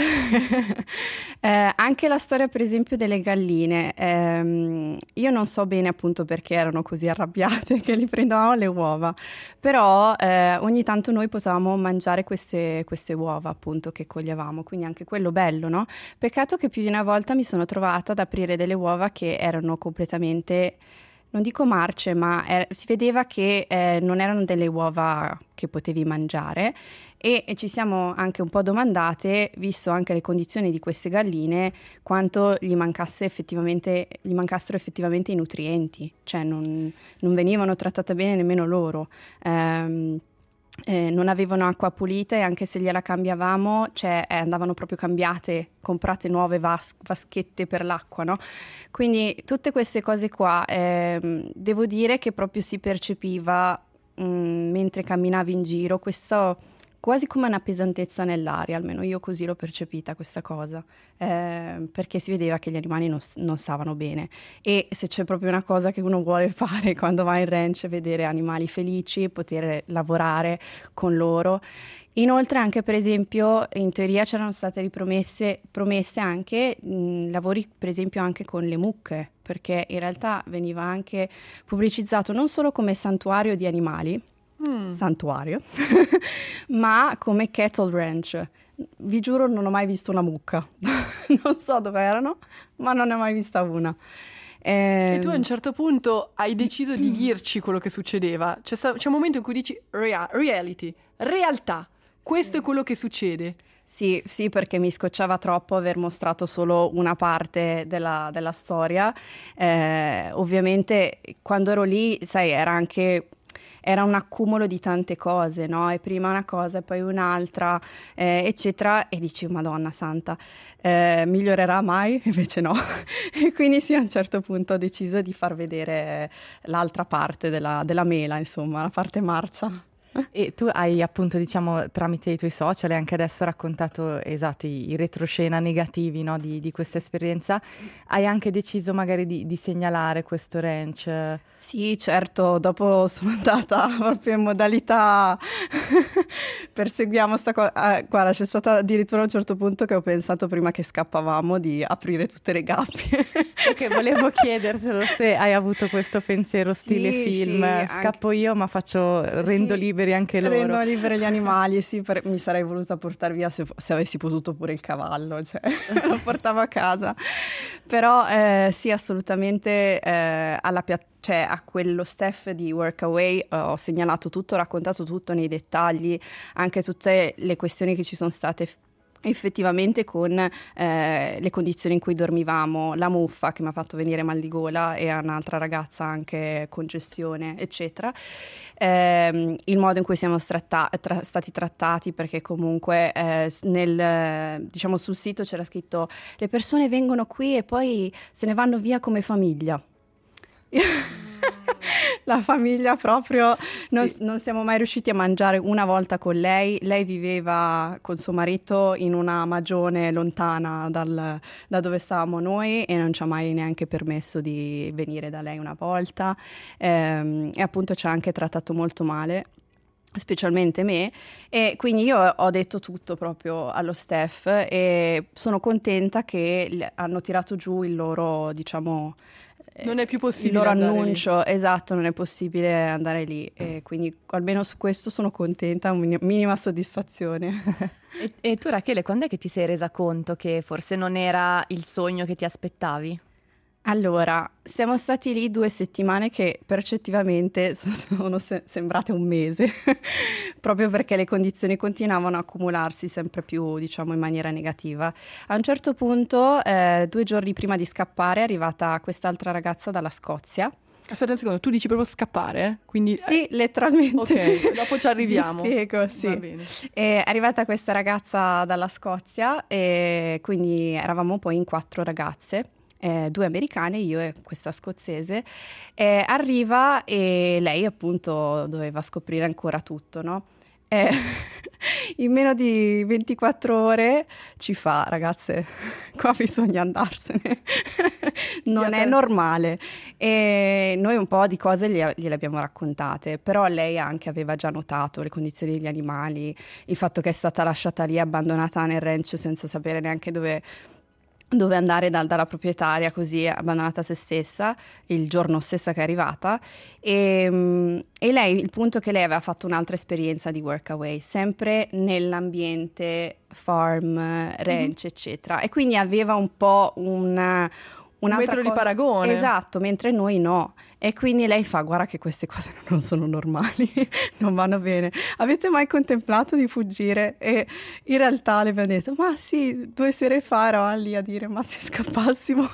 eh, anche la storia, per esempio, delle galline. Ehm, io non so bene appunto perché erano così arrabbiate che li prendevamo le uova, però eh, ogni tanto noi potevamo mangiare queste, queste uova appunto che coglievamo, quindi anche quello bello, no? Peccato che più di una volta mi sono trovata ad aprire delle uova che erano completamente, non dico marce, ma er- si vedeva che eh, non erano delle uova che potevi mangiare, e, e ci siamo anche un po' domandate, visto anche le condizioni di queste galline, quanto gli mancasse effettivamente, gli mancassero effettivamente i nutrienti, cioè non, non venivano trattate bene nemmeno loro. Ehm, Eh, non avevano acqua pulita, e anche se gliela cambiavamo, cioè, eh, andavano proprio cambiate, comprate nuove vas- vaschette per l'acqua, no? Quindi tutte queste cose qua, ehm, devo dire che proprio si percepiva mh, mentre camminavi in giro, questo quasi come una pesantezza nell'aria, almeno io così l'ho percepita questa cosa, eh, perché si vedeva che gli animali non, non stavano bene, e se c'è proprio una cosa che uno vuole fare quando va in ranch è vedere animali felici, poter lavorare con loro. Inoltre anche, per esempio, in teoria c'erano state ripromesse promesse anche mh, lavori per esempio anche con le mucche, perché in realtà veniva anche pubblicizzato non solo come santuario di animali, Mm. santuario, ma come cattle ranch. Vi giuro, non ho mai visto una mucca. Non so dove erano, ma non ne ho mai vista una. E, e tu a un certo punto hai deciso di dirci quello che succedeva. C'è, c'è un momento in cui dici rea- reality, realtà, questo è quello che succede. Sì, sì, perché mi scocciava troppo aver mostrato solo una parte della, della storia. Eh, ovviamente quando ero lì, sai, era anche... era un accumulo di tante cose, no? E prima una cosa e poi un'altra, eh, eccetera, e dici, Madonna santa, eh, migliorerà mai? Invece no. E quindi sì, a un certo punto ho deciso di far vedere l'altra parte della, della mela, insomma, la parte marcia. E tu hai appunto, diciamo, tramite i tuoi social, e anche adesso raccontato esatto i, i retroscena negativi, no, di, di questa esperienza. Hai anche deciso magari di, di segnalare questo ranch? Sì, certo, dopo sono andata proprio in modalità perseguiamo sta cosa. Eh, guarda, c'è stato addirittura a un certo punto che ho pensato, prima che scappavamo, di aprire tutte le gabbie. Ok, volevo chiedertelo se hai avuto questo pensiero stile sì, film, sì, scappo anche... io ma faccio rendo sì, liberi anche loro. Rendo liberi gli animali, sì, per... mi sarei voluta portare via se, se avessi potuto pure il cavallo, cioè lo portavo a casa. Però eh, sì, assolutamente eh, alla piattaforma, cioè a quello staff di Workaway uh, ho segnalato tutto, ho raccontato tutto nei dettagli, anche tutte le questioni che ci sono state f- effettivamente con eh, le condizioni in cui dormivamo, la muffa che mi ha fatto venire mal di gola e a un'altra ragazza anche congestione, eccetera. Eh, il modo in cui siamo stratta- tra- stati trattati, perché comunque eh, nel, diciamo, sul sito c'era scritto: le persone vengono qui e poi se ne vanno via come famiglia. La famiglia proprio non, sì. non siamo mai riusciti a mangiare una volta con lei. Lei viveva con suo marito in una magione lontana dal, da dove stavamo noi, e non ci ha mai neanche permesso di venire da lei una volta, ehm, e appunto ci ha anche trattato molto male. specialmente me, e quindi io ho detto tutto proprio allo staff e sono contenta che hanno tirato giù il loro, diciamo, non è più possibile il loro andare annuncio, lì. Esatto, non è possibile andare lì, e quindi almeno su questo sono contenta, un minima soddisfazione. E, e tu Rachele, quando è che ti sei resa conto che forse non era il sogno che ti aspettavi? Allora, siamo stati lì due settimane che percettivamente sono se- sembrate un mese, proprio perché le condizioni continuavano a accumularsi sempre più, diciamo, in maniera negativa. A un certo punto, eh, due giorni prima di scappare, è arrivata quest'altra ragazza dalla Scozia. Aspetta un secondo, tu dici proprio scappare? Eh? Quindi, Sì, eh, letteralmente. Ok, dopo ci arriviamo. Vi spiego, sì. Va bene. È arrivata questa ragazza dalla Scozia e quindi eravamo poi in quattro ragazze. Eh, due americane, io e questa scozzese, eh, arriva e lei appunto doveva scoprire ancora tutto, no? Eh, in meno di ventiquattro ore ci fa: ragazze, qua bisogna andarsene, non è normale. E noi un po' di cose gliele, gliele abbiamo raccontate, però lei anche aveva già notato le condizioni degli animali, il fatto che è stata lasciata lì abbandonata nel ranch senza sapere neanche dove dove andare dal, dalla proprietaria, così abbandonata a se stessa il giorno stesso che è arrivata, e, e lei, il punto è che lei aveva fatto un'altra esperienza di workaway sempre nell'ambiente farm, ranch, mm-hmm. eccetera, e quindi aveva un po' una un metro cosa, di paragone. Esatto, mentre noi no. E quindi lei fa: guarda che queste cose non sono normali, non vanno bene. Avete mai contemplato di fuggire? E in realtà le abbiamo detto: ma sì, due sere fa eravamo lì a dire: ma se scappassimo.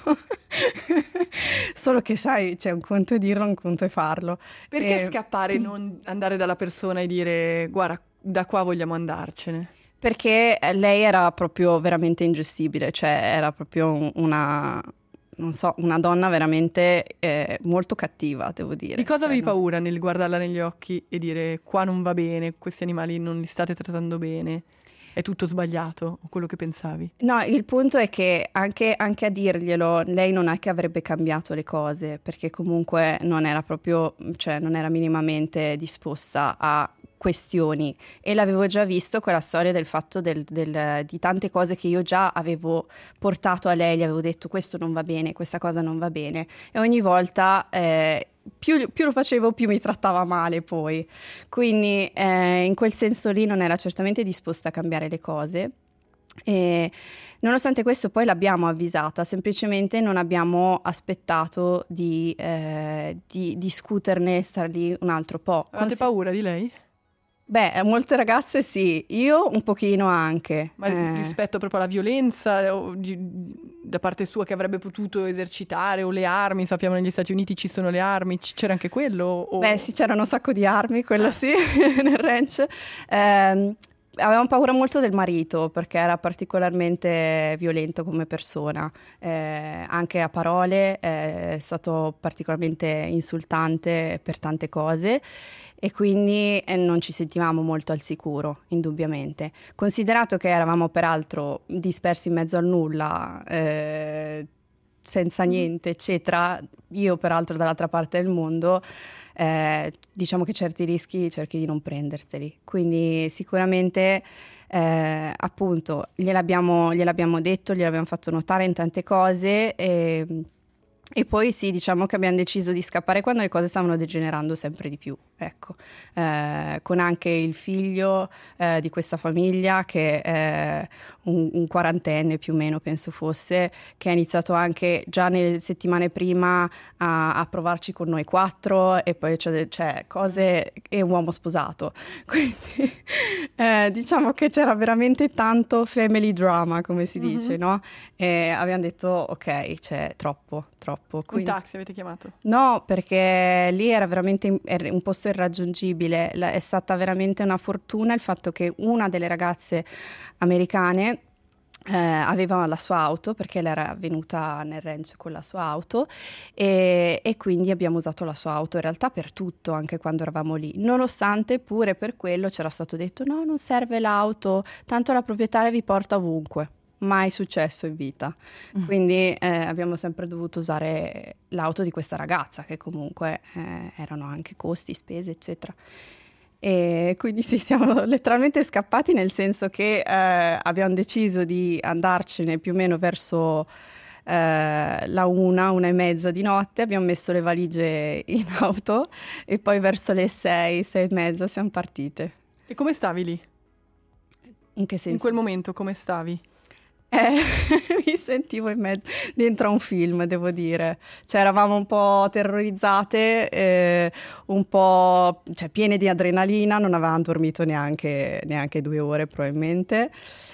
Solo che sai, c'è un conto è dirlo, un conto è farlo. Perché e... scappare e non andare dalla persona e dire: guarda, da qua vogliamo andarcene? Perché lei era proprio veramente ingestibile, cioè era proprio una... non so, una donna veramente eh, molto cattiva, devo dire. Di cosa cioè, avevi no? paura nel guardarla negli occhi e dire: qua non va bene, questi animali non li state trattando bene, è tutto sbagliato, o quello che pensavi? No, il punto è che anche, anche a dirglielo, lei non è che avrebbe cambiato le cose, perché comunque non era proprio, cioè non era minimamente disposta a questioni, e l'avevo già visto quella storia del fatto del, del, di tante cose che io già avevo portato a lei, gli avevo detto: questo non va bene, questa cosa non va bene, e ogni volta eh, più, più lo facevo più mi trattava male poi, quindi eh, in quel senso lì non era certamente disposta a cambiare le cose. E nonostante questo poi l'abbiamo avvisata, semplicemente non abbiamo aspettato di eh, di discuterne, star lì un altro po'. Avete Consi- paura di lei? Beh, molte ragazze sì, io un pochino anche. Ma eh. rispetto proprio alla violenza o di, da parte sua che avrebbe potuto esercitare, o le armi, sappiamo negli Stati Uniti ci sono le armi, c- c'era anche quello? O... Beh sì, c'erano un sacco di armi, quello sì, nel ranch. Eh, avevamo paura molto del marito perché era particolarmente violento come persona, eh, anche a parole, eh, è stato particolarmente insultante per tante cose. E quindi eh, non ci sentivamo molto al sicuro, indubbiamente. Considerato che eravamo peraltro dispersi in mezzo al nulla, eh, senza niente, eccetera, io peraltro dall'altra parte del mondo, eh, diciamo che certi rischi cerchi di non prenderseli. Quindi sicuramente, eh, appunto, gliel'abbiamo, gliel'abbiamo detto, gliel'abbiamo fatto notare in tante cose, e... E poi sì, diciamo che abbiamo deciso di scappare quando le cose stavano degenerando sempre di più, ecco, eh, con anche il figlio eh, di questa famiglia che è un, un quarantenne più o meno penso fosse, che ha iniziato anche già nelle settimane prima a, a provarci con noi quattro, e poi c'è, c'è cose, è un uomo sposato, quindi eh, diciamo che c'era veramente tanto family drama, come si dice, mm-hmm. no? E abbiamo detto ok, c'è troppo, troppo. Quindi... Un taxi avete chiamato? No, perché lì era veramente un posto irraggiungibile, è stata veramente una fortuna il fatto che una delle ragazze americane Eh, aveva la sua auto, perché lei era venuta nel ranch con la sua auto, e, e quindi abbiamo usato la sua auto in realtà per tutto, anche quando eravamo lì, nonostante pure per quello c'era stato detto no, non serve l'auto, tanto la proprietaria vi porta ovunque. Mai successo in vita, quindi eh, abbiamo sempre dovuto usare l'auto di questa ragazza, che comunque eh, erano anche costi, spese eccetera. E quindi sì, siamo letteralmente scappati, nel senso che eh, abbiamo deciso di andarcene più o meno verso eh, la una, una e mezza di notte, abbiamo messo le valigie in auto e poi verso le sei, sei e mezza siamo partite. E come stavi lì? In che senso? In quel momento come stavi? Eh, mi sentivo in mezzo, dentro a un film, devo dire. Cioè, eravamo un po' terrorizzate, eh, un po', cioè, piene di adrenalina, non avevamo dormito neanche, neanche due ore probabilmente,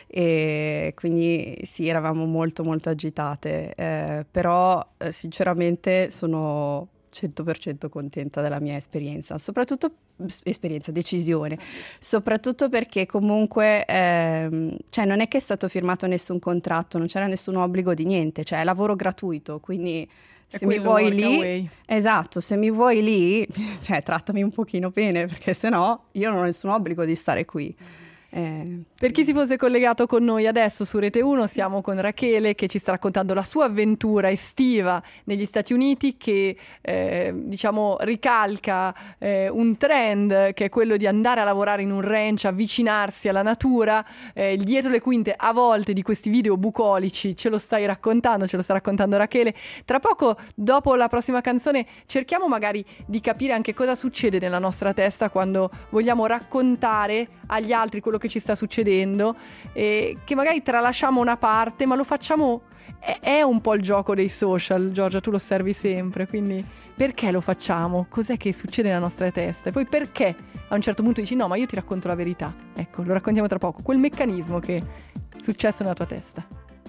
e quindi sì, eravamo molto molto agitate, eh, però eh, sinceramente sono cento per cento contenta della mia esperienza, soprattutto esperienza, decisione, soprattutto perché comunque ehm, cioè non è che è stato firmato nessun contratto, non c'era nessun obbligo di niente, cioè è lavoro gratuito, quindi se mi vuoi lì, esatto, se mi vuoi lì, cioè trattami un pochino bene, perché sennò io non ho nessun obbligo di stare qui. Eh, per chi si fosse collegato con noi adesso su Rete uno, siamo con Rachele che ci sta raccontando la sua avventura estiva negli Stati Uniti, che eh, diciamo ricalca eh, un trend che è quello di andare a lavorare in un ranch, avvicinarsi alla natura. Eh, il dietro le quinte a volte di questi video bucolici ce lo stai raccontando, ce lo sta raccontando Rachele. Tra poco, dopo la prossima canzone, cerchiamo magari di capire anche cosa succede nella nostra testa quando vogliamo raccontare agli altri quello che ci sta succedendo, e che magari tralasciamo una parte, ma lo facciamo, è, è un po' il gioco dei social. Giorgia, tu lo osservi sempre, quindi perché lo facciamo? Cos'è che succede nella nostra testa? E poi perché a un certo punto dici no, ma io ti racconto la verità. Ecco, lo raccontiamo tra poco, quel meccanismo che è successo nella tua testa.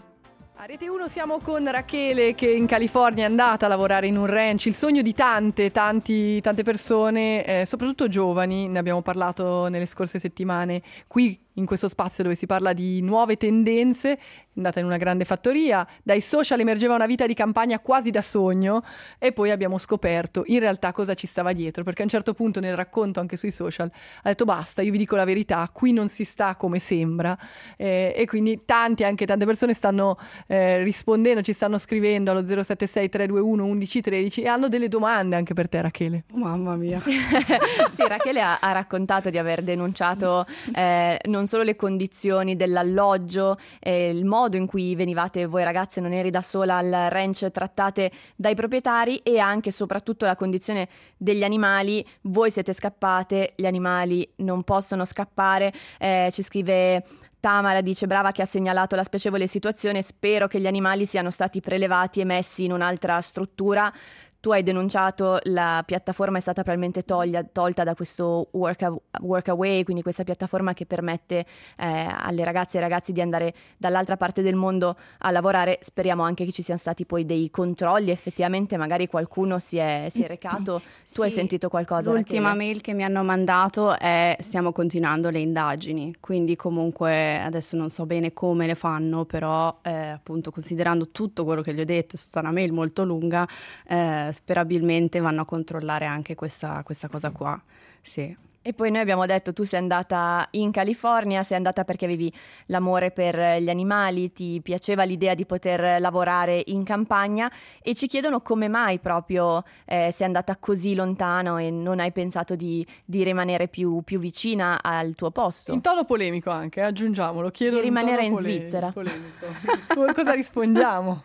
A Rete uno siamo con Rachele che in California è andata a lavorare in un ranch, il sogno di tante, tanti, tante persone, eh, soprattutto giovani. Ne abbiamo parlato nelle scorse settimane qui in questo spazio dove si parla di nuove tendenze. È andata in una grande fattoria, dai social emergeva una vita di campagna quasi da sogno, e poi abbiamo scoperto in realtà cosa ci stava dietro, perché a un certo punto nel racconto anche sui social ha detto basta, io vi dico la verità, qui non si sta come sembra, eh, e quindi tanti, anche tante persone stanno eh, rispondendo, ci stanno scrivendo allo zero sette sei tre due uno uno uno uno tre e hanno delle domande anche per te, Rachele. Mamma mia. Sì, sì, Rachele ha, ha raccontato di aver denunciato eh, non solo le condizioni dell'alloggio, eh, il modo in cui venivate voi ragazze, non eri da sola al ranch, trattate dai proprietari, e anche e soprattutto la condizione degli animali. Voi siete scappate, gli animali non possono scappare. Eh, ci scrive Tamara, dice brava che ha segnalato la spiacevole situazione, spero che gli animali siano stati prelevati e messi in un'altra struttura. Tu hai denunciato, la piattaforma è stata probabilmente toglia, tolta da questo work, Workaway, quindi questa piattaforma che permette eh, alle ragazze e ai ragazzi di andare dall'altra parte del mondo a lavorare. Speriamo anche che ci siano stati poi dei controlli, effettivamente magari qualcuno si è, si è recato. Tu sì, hai sentito qualcosa? L'ultima Rachele? mail che mi hanno mandato è stiamo continuando le indagini, quindi comunque adesso non so bene come le fanno, però eh, appunto considerando tutto quello che gli ho detto, è stata una mail molto lunga, eh, sperabilmente vanno a controllare anche questa, questa cosa qua, sì. E poi noi abbiamo detto, tu sei andata in California, sei andata perché avevi l'amore per gli animali, ti piaceva l'idea di poter lavorare in campagna, e ci chiedono come mai proprio eh, sei andata così lontano e non hai pensato di, di rimanere più, più vicina al tuo posto. In tono polemico anche, aggiungiamolo, chiedo di rimanere in, in polemico, Svizzera. Polemico. Cosa rispondiamo?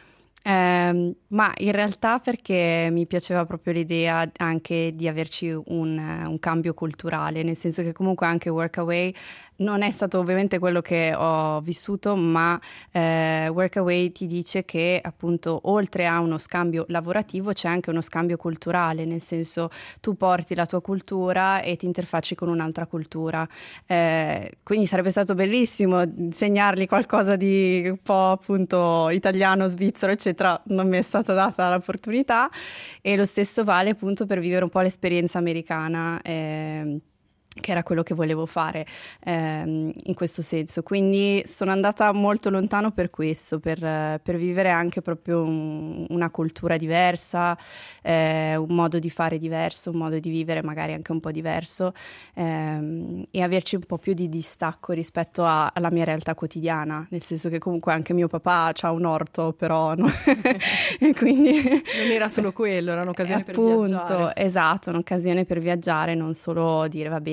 Eh, ma in realtà perché mi piaceva proprio l'idea anche di averci un, un cambio culturale, nel senso che comunque anche Workaway non è stato ovviamente quello che ho vissuto, ma eh, Workaway ti dice che appunto oltre a uno scambio lavorativo c'è anche uno scambio culturale, nel senso tu porti la tua cultura e ti interfacci con un'altra cultura, eh, quindi sarebbe stato bellissimo insegnargli qualcosa di un po' appunto italiano, svizzero eccetera, non mi è stata data l'opportunità, e lo stesso vale appunto per vivere un po' l'esperienza americana, eh, che era quello che volevo fare ehm, in questo senso, quindi sono andata molto lontano per questo, per, per vivere anche proprio un, una cultura diversa, eh, un modo di fare diverso, un modo di vivere magari anche un po' diverso, ehm, e averci un po' più di distacco rispetto a, alla mia realtà quotidiana, nel senso che comunque anche mio papà ha un orto, però no? E quindi non era solo quello, era un'occasione appunto, per viaggiare. Esatto, un'occasione per viaggiare, non solo dire va bene,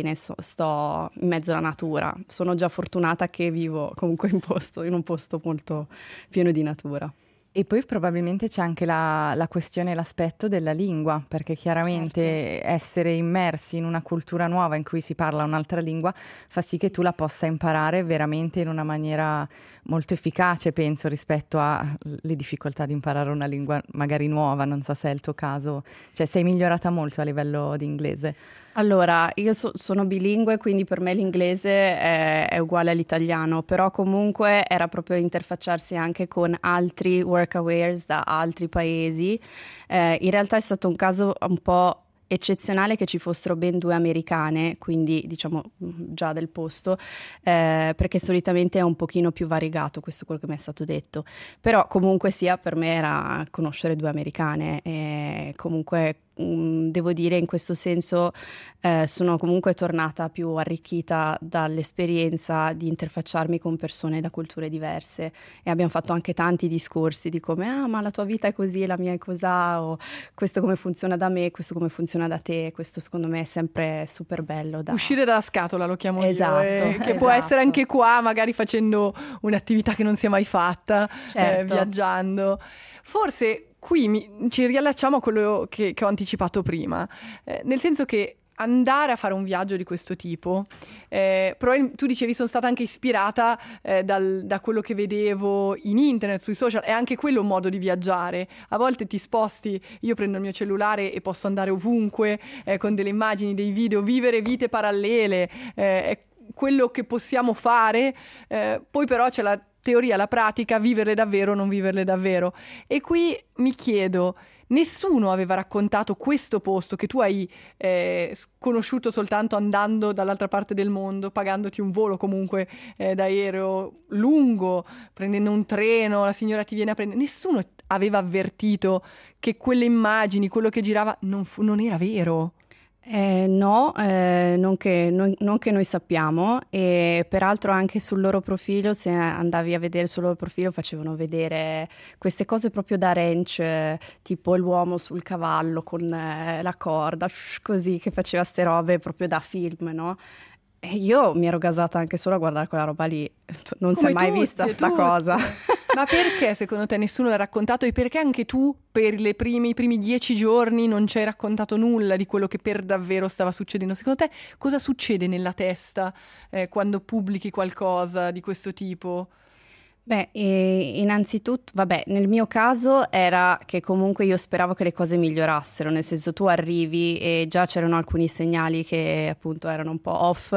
bene, so, sto in mezzo alla natura. Sono già fortunata che vivo comunque in, posto, in un posto molto pieno di natura. E poi probabilmente c'è anche la, la questione e l'aspetto della lingua, perché chiaramente certo. essere immersi in una cultura nuova in cui si parla un'altra lingua fa sì che tu la possa imparare veramente in una maniera molto efficace, penso, rispetto alle difficoltà di imparare una lingua magari nuova. Non so se è il tuo caso, cioè sei migliorata molto a livello di inglese. Allora, io so- sono bilingue, quindi per me l'inglese è, è uguale all'italiano, però comunque era proprio interfacciarsi anche con altri workawares da altri paesi. Eh, in realtà è stato un caso un po' eccezionale che ci fossero ben due americane, quindi diciamo già del posto, eh, perché solitamente è un pochino più variegato, questo è quello che mi è stato detto. Però comunque sia, per me era conoscere due americane e comunque mh, devo dire in questo senso eh, sono comunque tornata più arricchita dall'esperienza di interfacciarmi con persone da culture diverse, e abbiamo fatto anche tanti discorsi di come ah ma la tua vita è così e la mia è cosà, o questo come funziona da me, questo come funziona da te. Questo secondo me è sempre super bello da... uscire dalla scatola, lo chiamo esatto, io, eh, che esatto. può essere anche qua magari facendo un'attività che non si è mai fatta, certo. eh, viaggiando. Forse qui mi, ci riallacciamo a quello che, che ho anticipato prima, eh, nel senso che andare a fare un viaggio di questo tipo, eh, però tu dicevi sono stata anche ispirata eh, dal, da quello che vedevo in internet, sui social, è anche quello un modo di viaggiare. A volte ti sposti, io prendo il mio cellulare e posso andare ovunque eh, con delle immagini, dei video, vivere vite parallele, eh, è quello che possiamo fare, eh, poi però c'è la teoria, la pratica, viverle davvero o non viverle davvero. E qui mi chiedo, nessuno aveva raccontato questo posto che tu hai eh, conosciuto soltanto andando dall'altra parte del mondo, pagandoti un volo comunque eh, d'aereo lungo, prendendo un treno, la signora ti viene a prendere. Nessuno aveva avvertito che quelle immagini, quello che girava, non, fu- non era vero. Eh, no, eh, non, che, non, non che noi sappiamo, e peraltro anche sul loro profilo, se andavi a vedere sul loro profilo, facevano vedere queste cose proprio da ranch, eh, tipo l'uomo sul cavallo con eh, la corda, così, che faceva ste robe proprio da film, no? E io mi ero gasata anche solo a guardare quella roba lì, non si è mai tutti, vista sta tutti. cosa. Ma perché secondo te nessuno l'ha raccontato, e perché anche tu per le primi, i primi dieci giorni non ci hai raccontato nulla di quello che per davvero stava succedendo? Secondo te cosa succede nella testa eh, quando pubblichi qualcosa di questo tipo? Beh, e innanzitutto, vabbè, nel mio caso era che comunque io speravo che le cose migliorassero, nel senso tu arrivi e già c'erano alcuni segnali che appunto erano un po' off,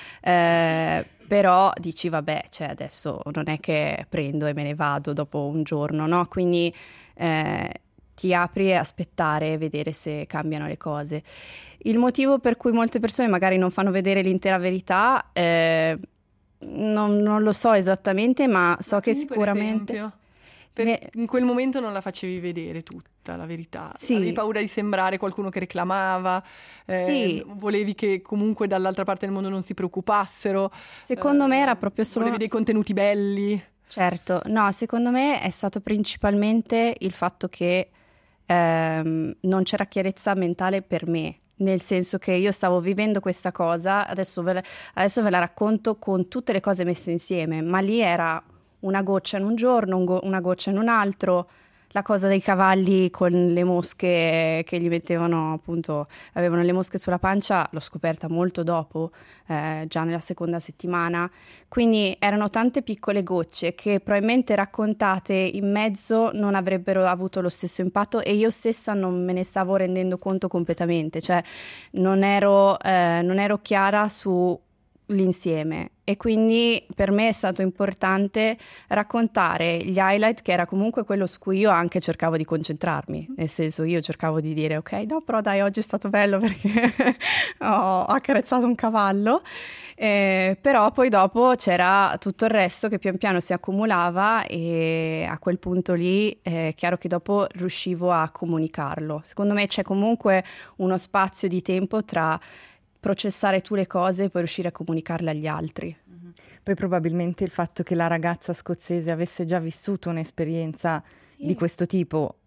eh, però dici vabbè, cioè adesso non è che prendo e me ne vado dopo un giorno, no? Quindi eh, ti apri a aspettare e vedere se cambiano le cose. Il motivo per cui molte persone magari non fanno vedere l'intera verità eh, Non, non lo so esattamente, ma so che Quindi, sicuramente... Per esempio, per ne... in quel momento non la facevi vedere tutta la verità, sì. Avevi paura di sembrare qualcuno che reclamava, eh, sì. volevi che comunque dall'altra parte del mondo non si preoccupassero. Secondo eh, me era proprio solo... Volevi dei contenuti belli. Certo, no, secondo me è stato principalmente il fatto che ehm, non c'era chiarezza mentale per me. Nel senso che io stavo vivendo questa cosa, adesso ve, la, adesso ve la racconto con tutte le cose messe insieme, ma lì era una goccia in un giorno, un go- una goccia in un altro, la cosa dei cavalli con le mosche che gli mettevano appunto, avevano le mosche sulla pancia, l'ho scoperta molto dopo, eh, già nella seconda settimana, quindi erano tante piccole gocce che probabilmente raccontate in mezzo non avrebbero avuto lo stesso impatto, e io stessa non me ne stavo rendendo conto completamente, cioè non ero, eh, non ero chiara su l'insieme, e quindi per me è stato importante raccontare gli highlight, che era comunque quello su cui io anche cercavo di concentrarmi, nel senso io cercavo di dire ok, no però dai, oggi è stato bello perché ho accarezzato un cavallo, eh, però poi dopo c'era tutto il resto che pian piano si accumulava, e a quel punto lì è chiaro che dopo riuscivo a comunicarlo. Secondo me c'è comunque uno spazio di tempo tra processare tu le cose e poi riuscire a comunicarle agli altri. Mm-hmm. Poi probabilmente il fatto che la ragazza scozzese avesse già vissuto un'esperienza sì. di questo tipo,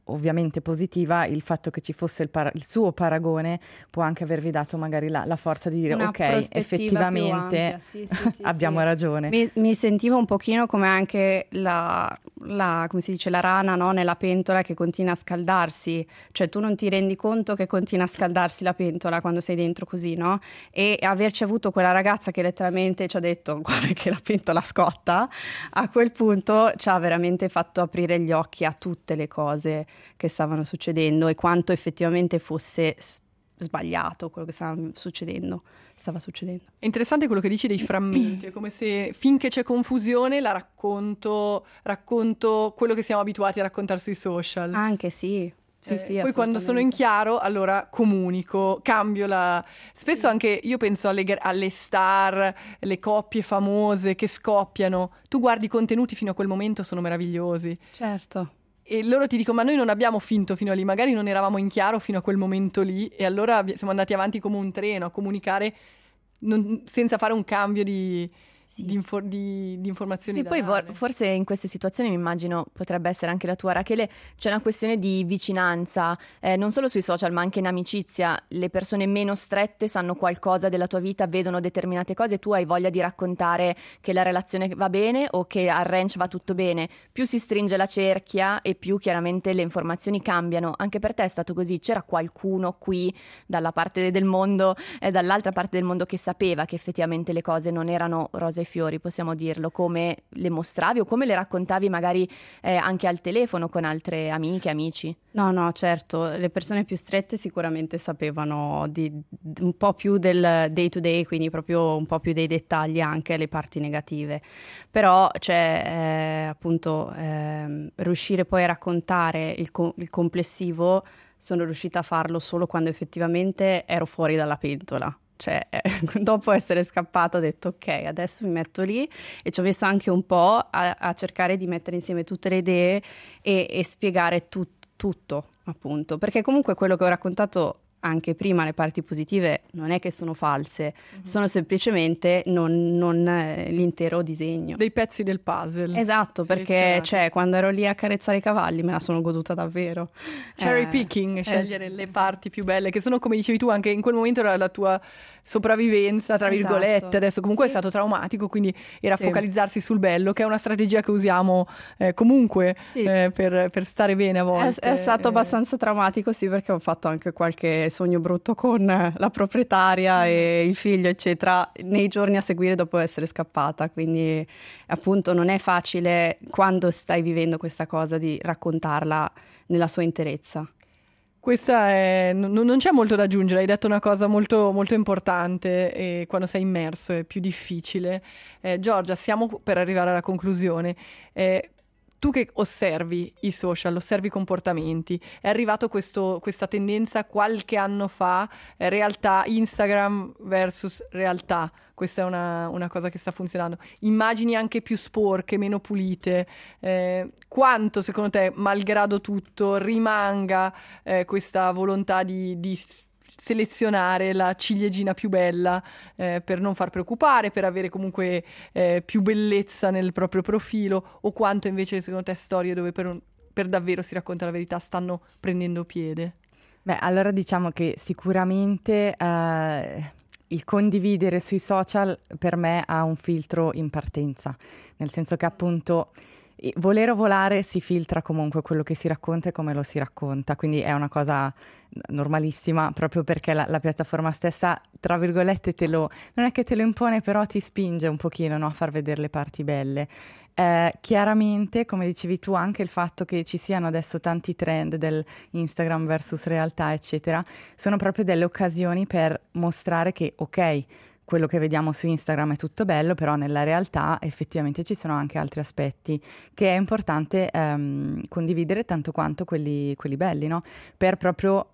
ovviamente positiva, il fatto che ci fosse il, para- il suo paragone può anche avervi dato magari la, la forza di dire Una ok, prospettiva effettivamente più ampia. Sì, sì, sì, abbiamo sì. ragione. Mi, mi sentivo un pochino come anche la, la, come si dice, la rana, no? Nella pentola che continua a scaldarsi, cioè tu non ti rendi conto che continua a scaldarsi la pentola quando sei dentro così, no? E averci avuto quella ragazza che letteralmente ci ha detto guarda che la pentola scotta, a quel punto ci ha veramente fatto aprire gli occhi a tutte le cose che stavano succedendo e quanto effettivamente fosse s- sbagliato quello che stava succedendo, stava succedendo. È interessante quello che dici dei frammenti, è come se finché c'è confusione la racconto, racconto quello che siamo abituati a raccontare sui social. Anche sì. Sì, Eh, sì, poi quando sono in chiaro, allora comunico, cambio la... Spesso Sì. anche io penso alle, alle star, le coppie famose che scoppiano. Tu guardi i contenuti fino a quel momento, sono meravigliosi. Certo. E loro ti dicono, ma noi non abbiamo finto fino a lì, magari non eravamo in chiaro fino a quel momento lì e allora siamo andati avanti come un treno a comunicare non, senza fare un cambio di... Sì. Di, infor- di, di informazioni Sì, da poi dare. vor- forse in queste situazioni mi immagino potrebbe essere anche la tua, Rachele, c'è una questione di vicinanza, eh, non solo sui social ma anche in amicizia, le persone meno strette sanno qualcosa della tua vita, vedono determinate cose e tu hai voglia di raccontare che la relazione va bene o che al ranch va tutto bene, più si stringe la cerchia e più chiaramente le informazioni cambiano. Anche per te è stato così? C'era qualcuno qui dalla parte del mondo e eh, dall'altra parte del mondo che sapeva che effettivamente le cose non erano rose e fiori, possiamo dirlo, come le mostravi o come le raccontavi magari eh, anche al telefono con altre amiche, amici? No, no, certo, le persone più strette sicuramente sapevano di, di un po' più del day to day, quindi proprio un po' più dei dettagli, anche le parti negative. Però cioè, eh, appunto eh, riuscire poi a raccontare il, co- il complessivo, sono riuscita a farlo solo quando effettivamente ero fuori dalla pentola. Cioè, eh, dopo essere scappato ho detto ok, adesso mi metto lì e ci ho messo anche un po' a, a cercare di mettere insieme tutte le idee e, e spiegare tut, tutto, appunto, perché comunque quello che ho raccontato anche prima, le parti positive, non è che sono false, mm-hmm. sono semplicemente non, non eh, l'intero disegno. Dei pezzi del puzzle. Esatto, perché cioè, quando ero lì a carezzare i cavalli me la sono goduta davvero. Cherry eh, picking, eh, scegliere eh, le parti più belle, che sono, come dicevi tu, anche in quel momento era la tua sopravvivenza, tra esatto. virgolette. Adesso comunque sì. è stato traumatico, quindi era sì. focalizzarsi sul bello, che è una strategia che usiamo eh, comunque sì. eh, per, per stare bene a volte. È, è stato eh. abbastanza traumatico, sì, perché ho fatto anche qualche sogno brutto con la proprietaria mm. e il figlio, eccetera, nei giorni a seguire dopo essere scappata. Quindi appunto non è facile quando stai vivendo questa cosa di raccontarla nella sua interezza. Questa è, n- non c'è molto da aggiungere, hai detto una cosa molto, molto importante e quando sei immerso è più difficile. Eh, Giorgia, siamo per arrivare alla conclusione. Eh, tu che osservi i social, osservi i comportamenti, è arrivato questo, questa tendenza qualche anno fa, eh, realtà Instagram versus realtà. Questa è una, una cosa che sta funzionando. Immagini anche più sporche, meno pulite. Eh, quanto, secondo te, malgrado tutto, rimanga eh, questa volontà di, di selezionare la ciliegina più bella eh, per non far preoccupare, per avere comunque eh, più bellezza nel proprio profilo, o quanto invece, secondo te, storie dove per, un, per davvero si racconta la verità stanno prendendo piede? Beh, allora diciamo che sicuramente... Uh... il condividere sui social per me ha un filtro in partenza, nel senso che appunto volere o volare si filtra comunque quello che si racconta e come lo si racconta, quindi è una cosa normalissima proprio perché la, la piattaforma stessa, tra virgolette, te lo, non è che te lo impone, però ti spinge un pochino, no, a far vedere le parti belle. Eh, chiaramente, come dicevi tu, anche il fatto che ci siano adesso tanti trend del Instagram versus realtà, eccetera, sono proprio delle occasioni per mostrare che, ok, quello che vediamo su Instagram è tutto bello, però nella realtà effettivamente ci sono anche altri aspetti che è importante ehm, condividere tanto quanto quelli, quelli belli, no? Per proprio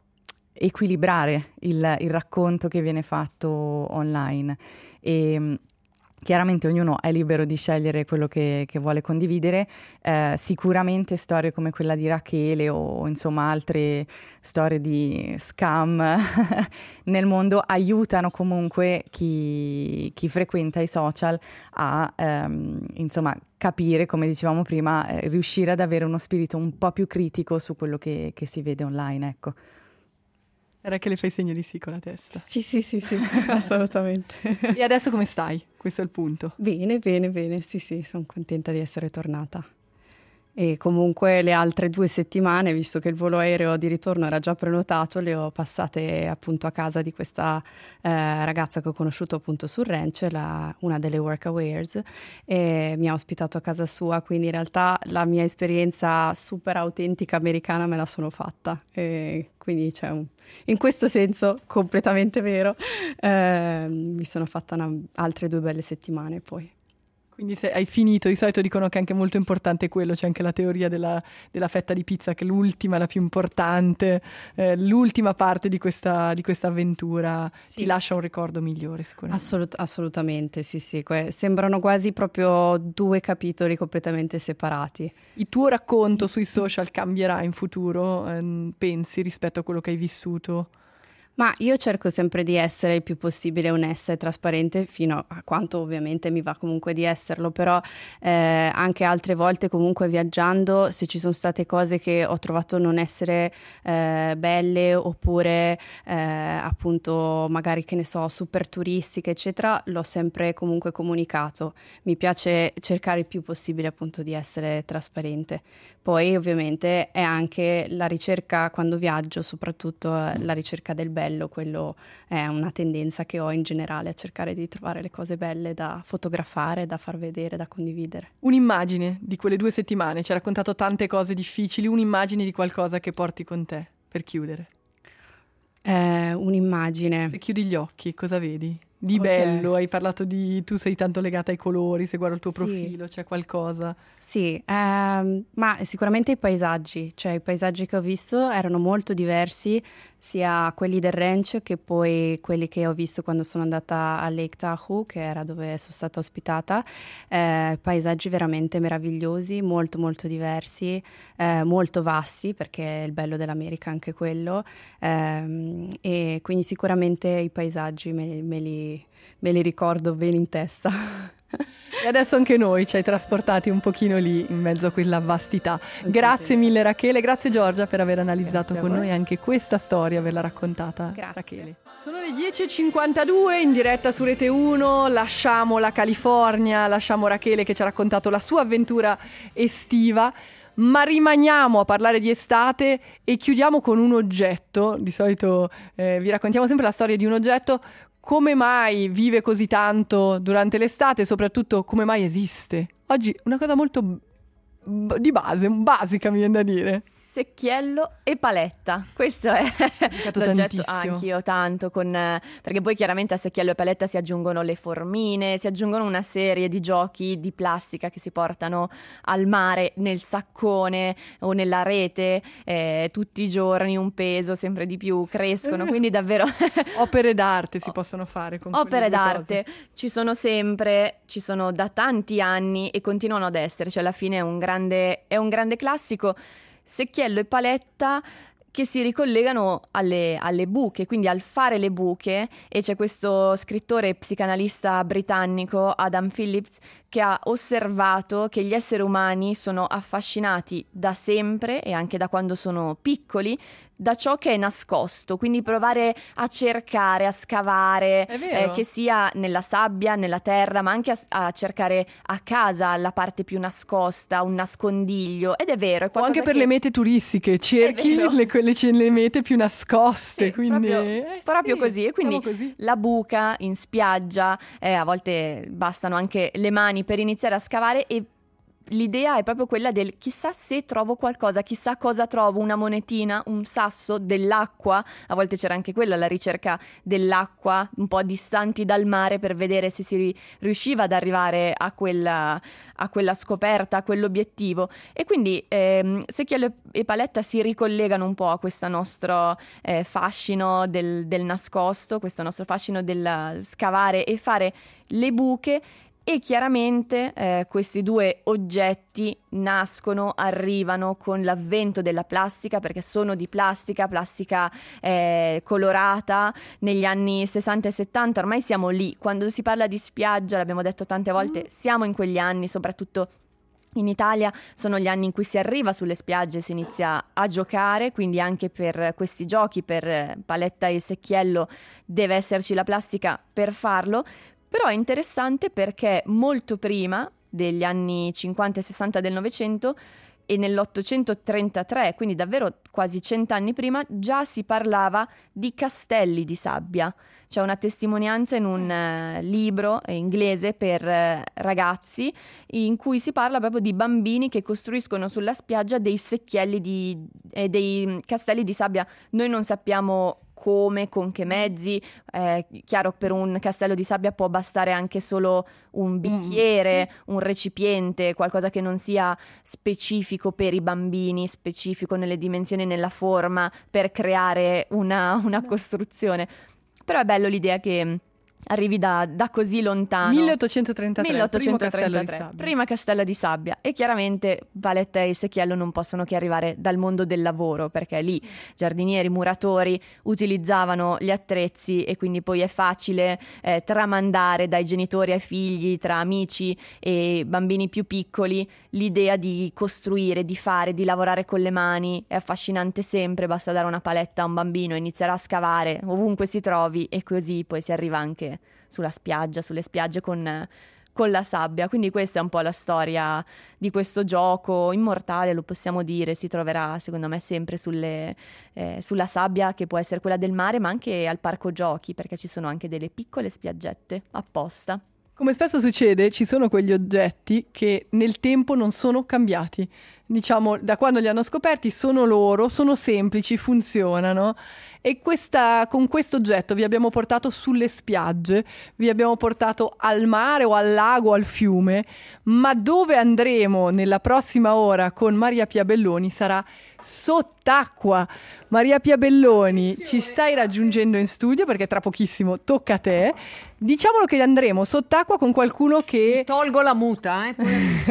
equilibrare il, il racconto che viene fatto online. E Chiaramente ognuno è libero di scegliere quello che, che vuole condividere, eh, sicuramente storie come quella di Rachele o insomma altre storie di scam nel mondo aiutano comunque chi, chi frequenta i social a ehm, insomma capire, come dicevamo prima, eh, riuscire ad avere uno spirito un po' più critico su quello che, che si vede online, ecco. Era che le fai segno di sì con la testa. Sì, sì, sì, sì, assolutamente. E adesso come stai? Questo è il punto. Bene, bene, bene, sì, sì, sono contenta di essere tornata. E comunque le altre due settimane, visto che il volo aereo di ritorno era già prenotato, le ho passate appunto a casa di questa eh, ragazza che ho conosciuto appunto sul ranch, la, una delle workawayers, e mi ha ospitato a casa sua, quindi in realtà la mia esperienza super autentica americana me la sono fatta, e quindi c'è un, in questo senso completamente vero, eh, mi sono fatta una, altre due belle settimane poi. Quindi se hai finito, di solito dicono che è anche molto importante quello, c'è anche la teoria della, della fetta di pizza, che l'ultima è la più importante, eh, l'ultima parte di questa, di questa avventura sì. Ti lascia un ricordo migliore sicuramente. Assolut- assolutamente, sì sì, que- sembrano quasi proprio due capitoli completamente separati. Il tuo racconto sui social cambierà in futuro, ehm, pensi, rispetto a quello che hai vissuto? Ma io cerco sempre di essere il più possibile onesta e trasparente, fino a quanto ovviamente mi va comunque di esserlo, però eh, anche altre volte comunque viaggiando, se ci sono state cose che ho trovato non essere eh, belle oppure eh, appunto magari che ne so super turistiche eccetera, l'ho sempre comunque comunicato. Mi piace cercare il più possibile appunto di essere trasparente. Poi ovviamente è anche la ricerca quando viaggio, soprattutto la ricerca del bello, quello è una tendenza che ho in generale a cercare di trovare le cose belle da fotografare, da far vedere, da condividere. Un'immagine di quelle due settimane, ci hai raccontato tante cose difficili, un'immagine di qualcosa che porti con te per chiudere. Eh, un'immagine. Se chiudi gli occhi, cosa vedi? Di Okay. bello, hai parlato di... tu sei tanto legata ai colori, se guardo il tuo Sì. profilo, c'è qualcosa... Sì, ehm, ma sicuramente i paesaggi, cioè i paesaggi che ho visto erano molto diversi, sia quelli del ranch che poi quelli che ho visto quando sono andata a Lake Tahoe, che era dove sono stata ospitata, eh, paesaggi veramente meravigliosi, molto molto diversi, eh, molto vasti, perché è il bello dell'America anche quello, ehm, e quindi sicuramente i paesaggi me, me li, me li ricordo bene in testa. E adesso anche noi ci hai trasportati un pochino lì in mezzo a quella vastità. Grazie mille Rachele, grazie Giorgia per aver analizzato Grazie a con voi. noi anche questa storia, averla raccontata. Grazie. Rachele. Sono le dieci e cinquantadue in diretta su Rete uno, lasciamo la California, lasciamo Rachele che ci ha raccontato la sua avventura estiva. Ma rimaniamo a parlare di estate e chiudiamo con un oggetto. Di solito eh, vi raccontiamo sempre la storia di un oggetto. Come mai vive così tanto durante l'estate e soprattutto come mai esiste? Oggi una cosa molto b- di base, basica mi viene da dire. Secchiello e paletta, questo è giocato l'oggetto. tantissimo. Anch'io tanto, con, eh, perché poi chiaramente a secchiello e paletta si aggiungono le formine, si aggiungono una serie di giochi di plastica che si portano al mare nel saccone o nella rete, eh, tutti i giorni un peso sempre di più, crescono, quindi davvero Opere d'arte si possono fare con quelle opere due d'arte cose. ci sono sempre, ci sono da tanti anni e continuano ad essere, cioè alla fine è un grande, è un grande classico. Secchiello e paletta che si ricollegano alle, alle buche, quindi al fare le buche, e c'è questo scrittore e psicanalista britannico, Adam Phillips, che ha osservato che gli esseri umani sono affascinati da sempre e anche da quando sono piccoli da ciò che è nascosto, quindi provare a cercare, a scavare, È vero. eh, che sia nella sabbia, nella terra, ma anche a, a cercare a casa la parte più nascosta, un nascondiglio, ed è vero. È O qualcosa anche per che- le mete turistiche, cerchi vero. le, quelle le mete più nascoste, Sì, quindi proprio, eh, proprio sì, così, e quindi siamo così. la buca in spiaggia, eh, a volte bastano anche le mani per iniziare a scavare, e l'idea è proprio quella del chissà se trovo qualcosa, chissà cosa trovo, una monetina, un sasso, dell'acqua. A volte c'era anche quella, la ricerca dell'acqua un po' distanti dal mare per vedere se si ri- riusciva ad arrivare a quella, a quella scoperta, a quell'obiettivo. E quindi ehm, secchiello e paletta si ricollegano un po' a questo nostro eh, fascino del, del nascosto, questo nostro fascino del scavare e fare le buche. E chiaramente eh, questi due oggetti nascono, arrivano con l'avvento della plastica, perché sono di plastica, plastica eh, colorata. Negli anni sessanta e settanta ormai siamo lì. Quando si parla di spiaggia, l'abbiamo detto tante volte, siamo in quegli anni, soprattutto in Italia sono gli anni in cui si arriva sulle spiagge e si inizia a giocare, quindi anche per questi giochi, per paletta e secchiello, deve esserci la plastica per farlo. Però è interessante perché molto prima degli anni cinquanta e sessanta del Novecento e nell'ottocentotrentatré, quindi davvero quasi cent'anni prima, già si parlava di castelli di sabbia. C'è una testimonianza in un uh, libro inglese per uh, ragazzi in cui si parla proprio di bambini che costruiscono sulla spiaggia dei secchielli di, eh, dei castelli di sabbia. Noi non sappiamo come, con che mezzi. È chiaro, per un castello di sabbia può bastare anche solo un bicchiere, mm, sì. un recipiente, qualcosa che non sia specifico per i bambini, specifico nelle dimensioni e nella forma per creare una, una costruzione. Però è bello l'idea che arrivi da, da così lontano. milleottocentotrentatré, milleottocentotrentatré, primo castello di sabbia. Prima castello di sabbia. E chiaramente paletta e secchiello non possono che arrivare dal mondo del lavoro, perché lì giardinieri, muratori utilizzavano gli attrezzi e quindi poi è facile eh, tramandare dai genitori ai figli, tra amici e bambini più piccoli, l'idea di costruire, di fare, di lavorare con le mani. È affascinante sempre, basta dare una paletta a un bambino, inizierà a scavare ovunque si trovi e così poi si arriva anche sulla spiaggia, sulle spiagge con, con la sabbia. Quindi questa è un po' la storia di questo gioco immortale, lo possiamo dire. Si troverà secondo me sempre sulle, eh, sulla sabbia, che può essere quella del mare, ma anche al parco giochi, perché ci sono anche delle piccole spiaggette apposta. Come spesso succede, ci sono quegli oggetti che nel tempo non sono cambiati. Diciamo, da quando li hanno scoperti sono loro, sono semplici, funzionano. E questa, con questo oggetto vi abbiamo portato sulle spiagge, vi abbiamo portato al mare o al lago o al fiume, ma dove andremo nella prossima ora con Maria Pia Belloni sarà sott'acqua. Maria Pia Belloni, ci stai raggiungendo in studio perché tra pochissimo tocca a te. Diciamolo che andremo sott'acqua con qualcuno che... Mi tolgo la muta, eh?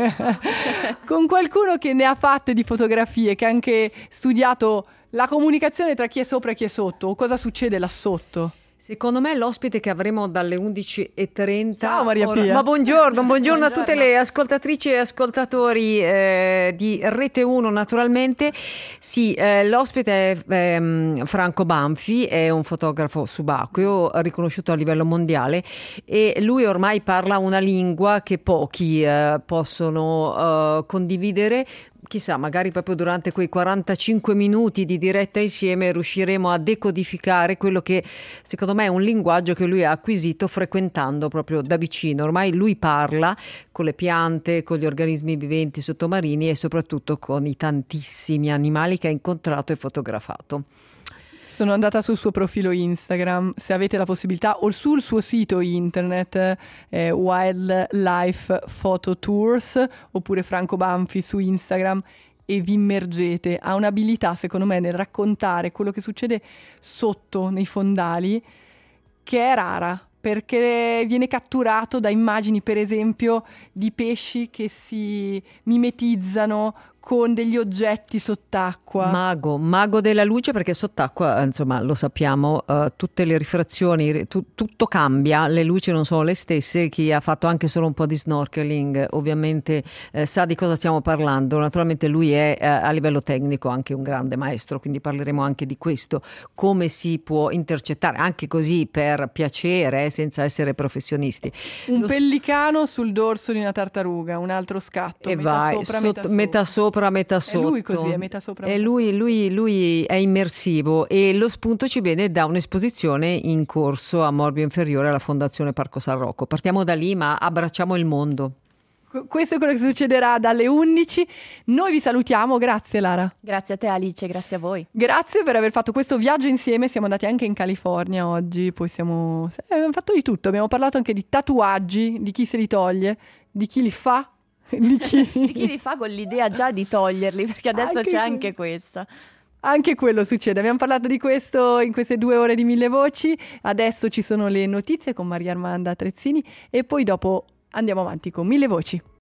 Con qualcuno che ne ha fatte di fotografie, che ha anche studiato la comunicazione tra chi è sopra e chi è sotto, o cosa succede là sotto. Secondo me l'ospite che avremo dalle undici e trenta. Ciao Maria Pia. Ora... Ma buongiorno, buongiorno, buongiorno a tutte le ascoltatrici e ascoltatori eh, di Rete uno naturalmente. Sì, eh, l'ospite è eh, Franco Banfi, è un fotografo subacqueo riconosciuto a livello mondiale e lui ormai parla una lingua che pochi eh, possono eh, condividere. Chissà, magari proprio durante quei quarantacinque minuti di diretta insieme riusciremo a decodificare quello che secondo me è un linguaggio che lui ha acquisito frequentando proprio da vicino. Ormai lui parla con le piante, con gli organismi viventi sottomarini e soprattutto con i tantissimi animali che ha incontrato e fotografato. Sono andata sul suo profilo Instagram, se avete la possibilità, o sul suo sito internet eh, Wildlife Photo Tours, oppure Franco Banfi su Instagram, e vi immergete. Ha un'abilità secondo me nel raccontare quello che succede sotto nei fondali che è rara, perché viene catturato da immagini per esempio di pesci che si mimetizzano con degli oggetti sott'acqua. Mago, mago della luce, perché sott'acqua, insomma, lo sappiamo, uh, tutte le rifrazioni, tu, tutto cambia, le luci non sono le stesse. Chi ha fatto anche solo un po' di snorkeling ovviamente eh, sa di cosa stiamo parlando. Naturalmente lui è eh, a livello tecnico anche un grande maestro, quindi parleremo anche di questo, come si può intercettare, anche così per piacere, eh, senza essere professionisti. Un lo pellicano sul dorso di una tartaruga, un altro scatto, e metà vai, sopra, sotto, metà sopra. metà sopra metà sotto. È lui così, è metà sopra. E metà lui, lui, lui è immersivo e lo spunto ci viene da un'esposizione in corso a Morbio Inferiore alla Fondazione Parco San Rocco. Partiamo da lì, ma abbracciamo il mondo. Questo è quello che succederà dalle undici. Noi vi salutiamo, grazie Lara. Grazie a te Alice, grazie a voi. Grazie per aver fatto questo viaggio insieme, siamo andati anche in California oggi, poi siamo... Eh, abbiamo fatto di tutto, abbiamo parlato anche di tatuaggi, di chi se li toglie, di chi li fa. Di chi... di chi li fa con l'idea già di toglierli, perché adesso anche c'è quello. anche questa. Anche quello succede, abbiamo parlato di questo in queste due ore di Mille Voci, adesso ci sono le notizie con Maria Armanda Trezzini e poi dopo Andiamo avanti con Mille Voci.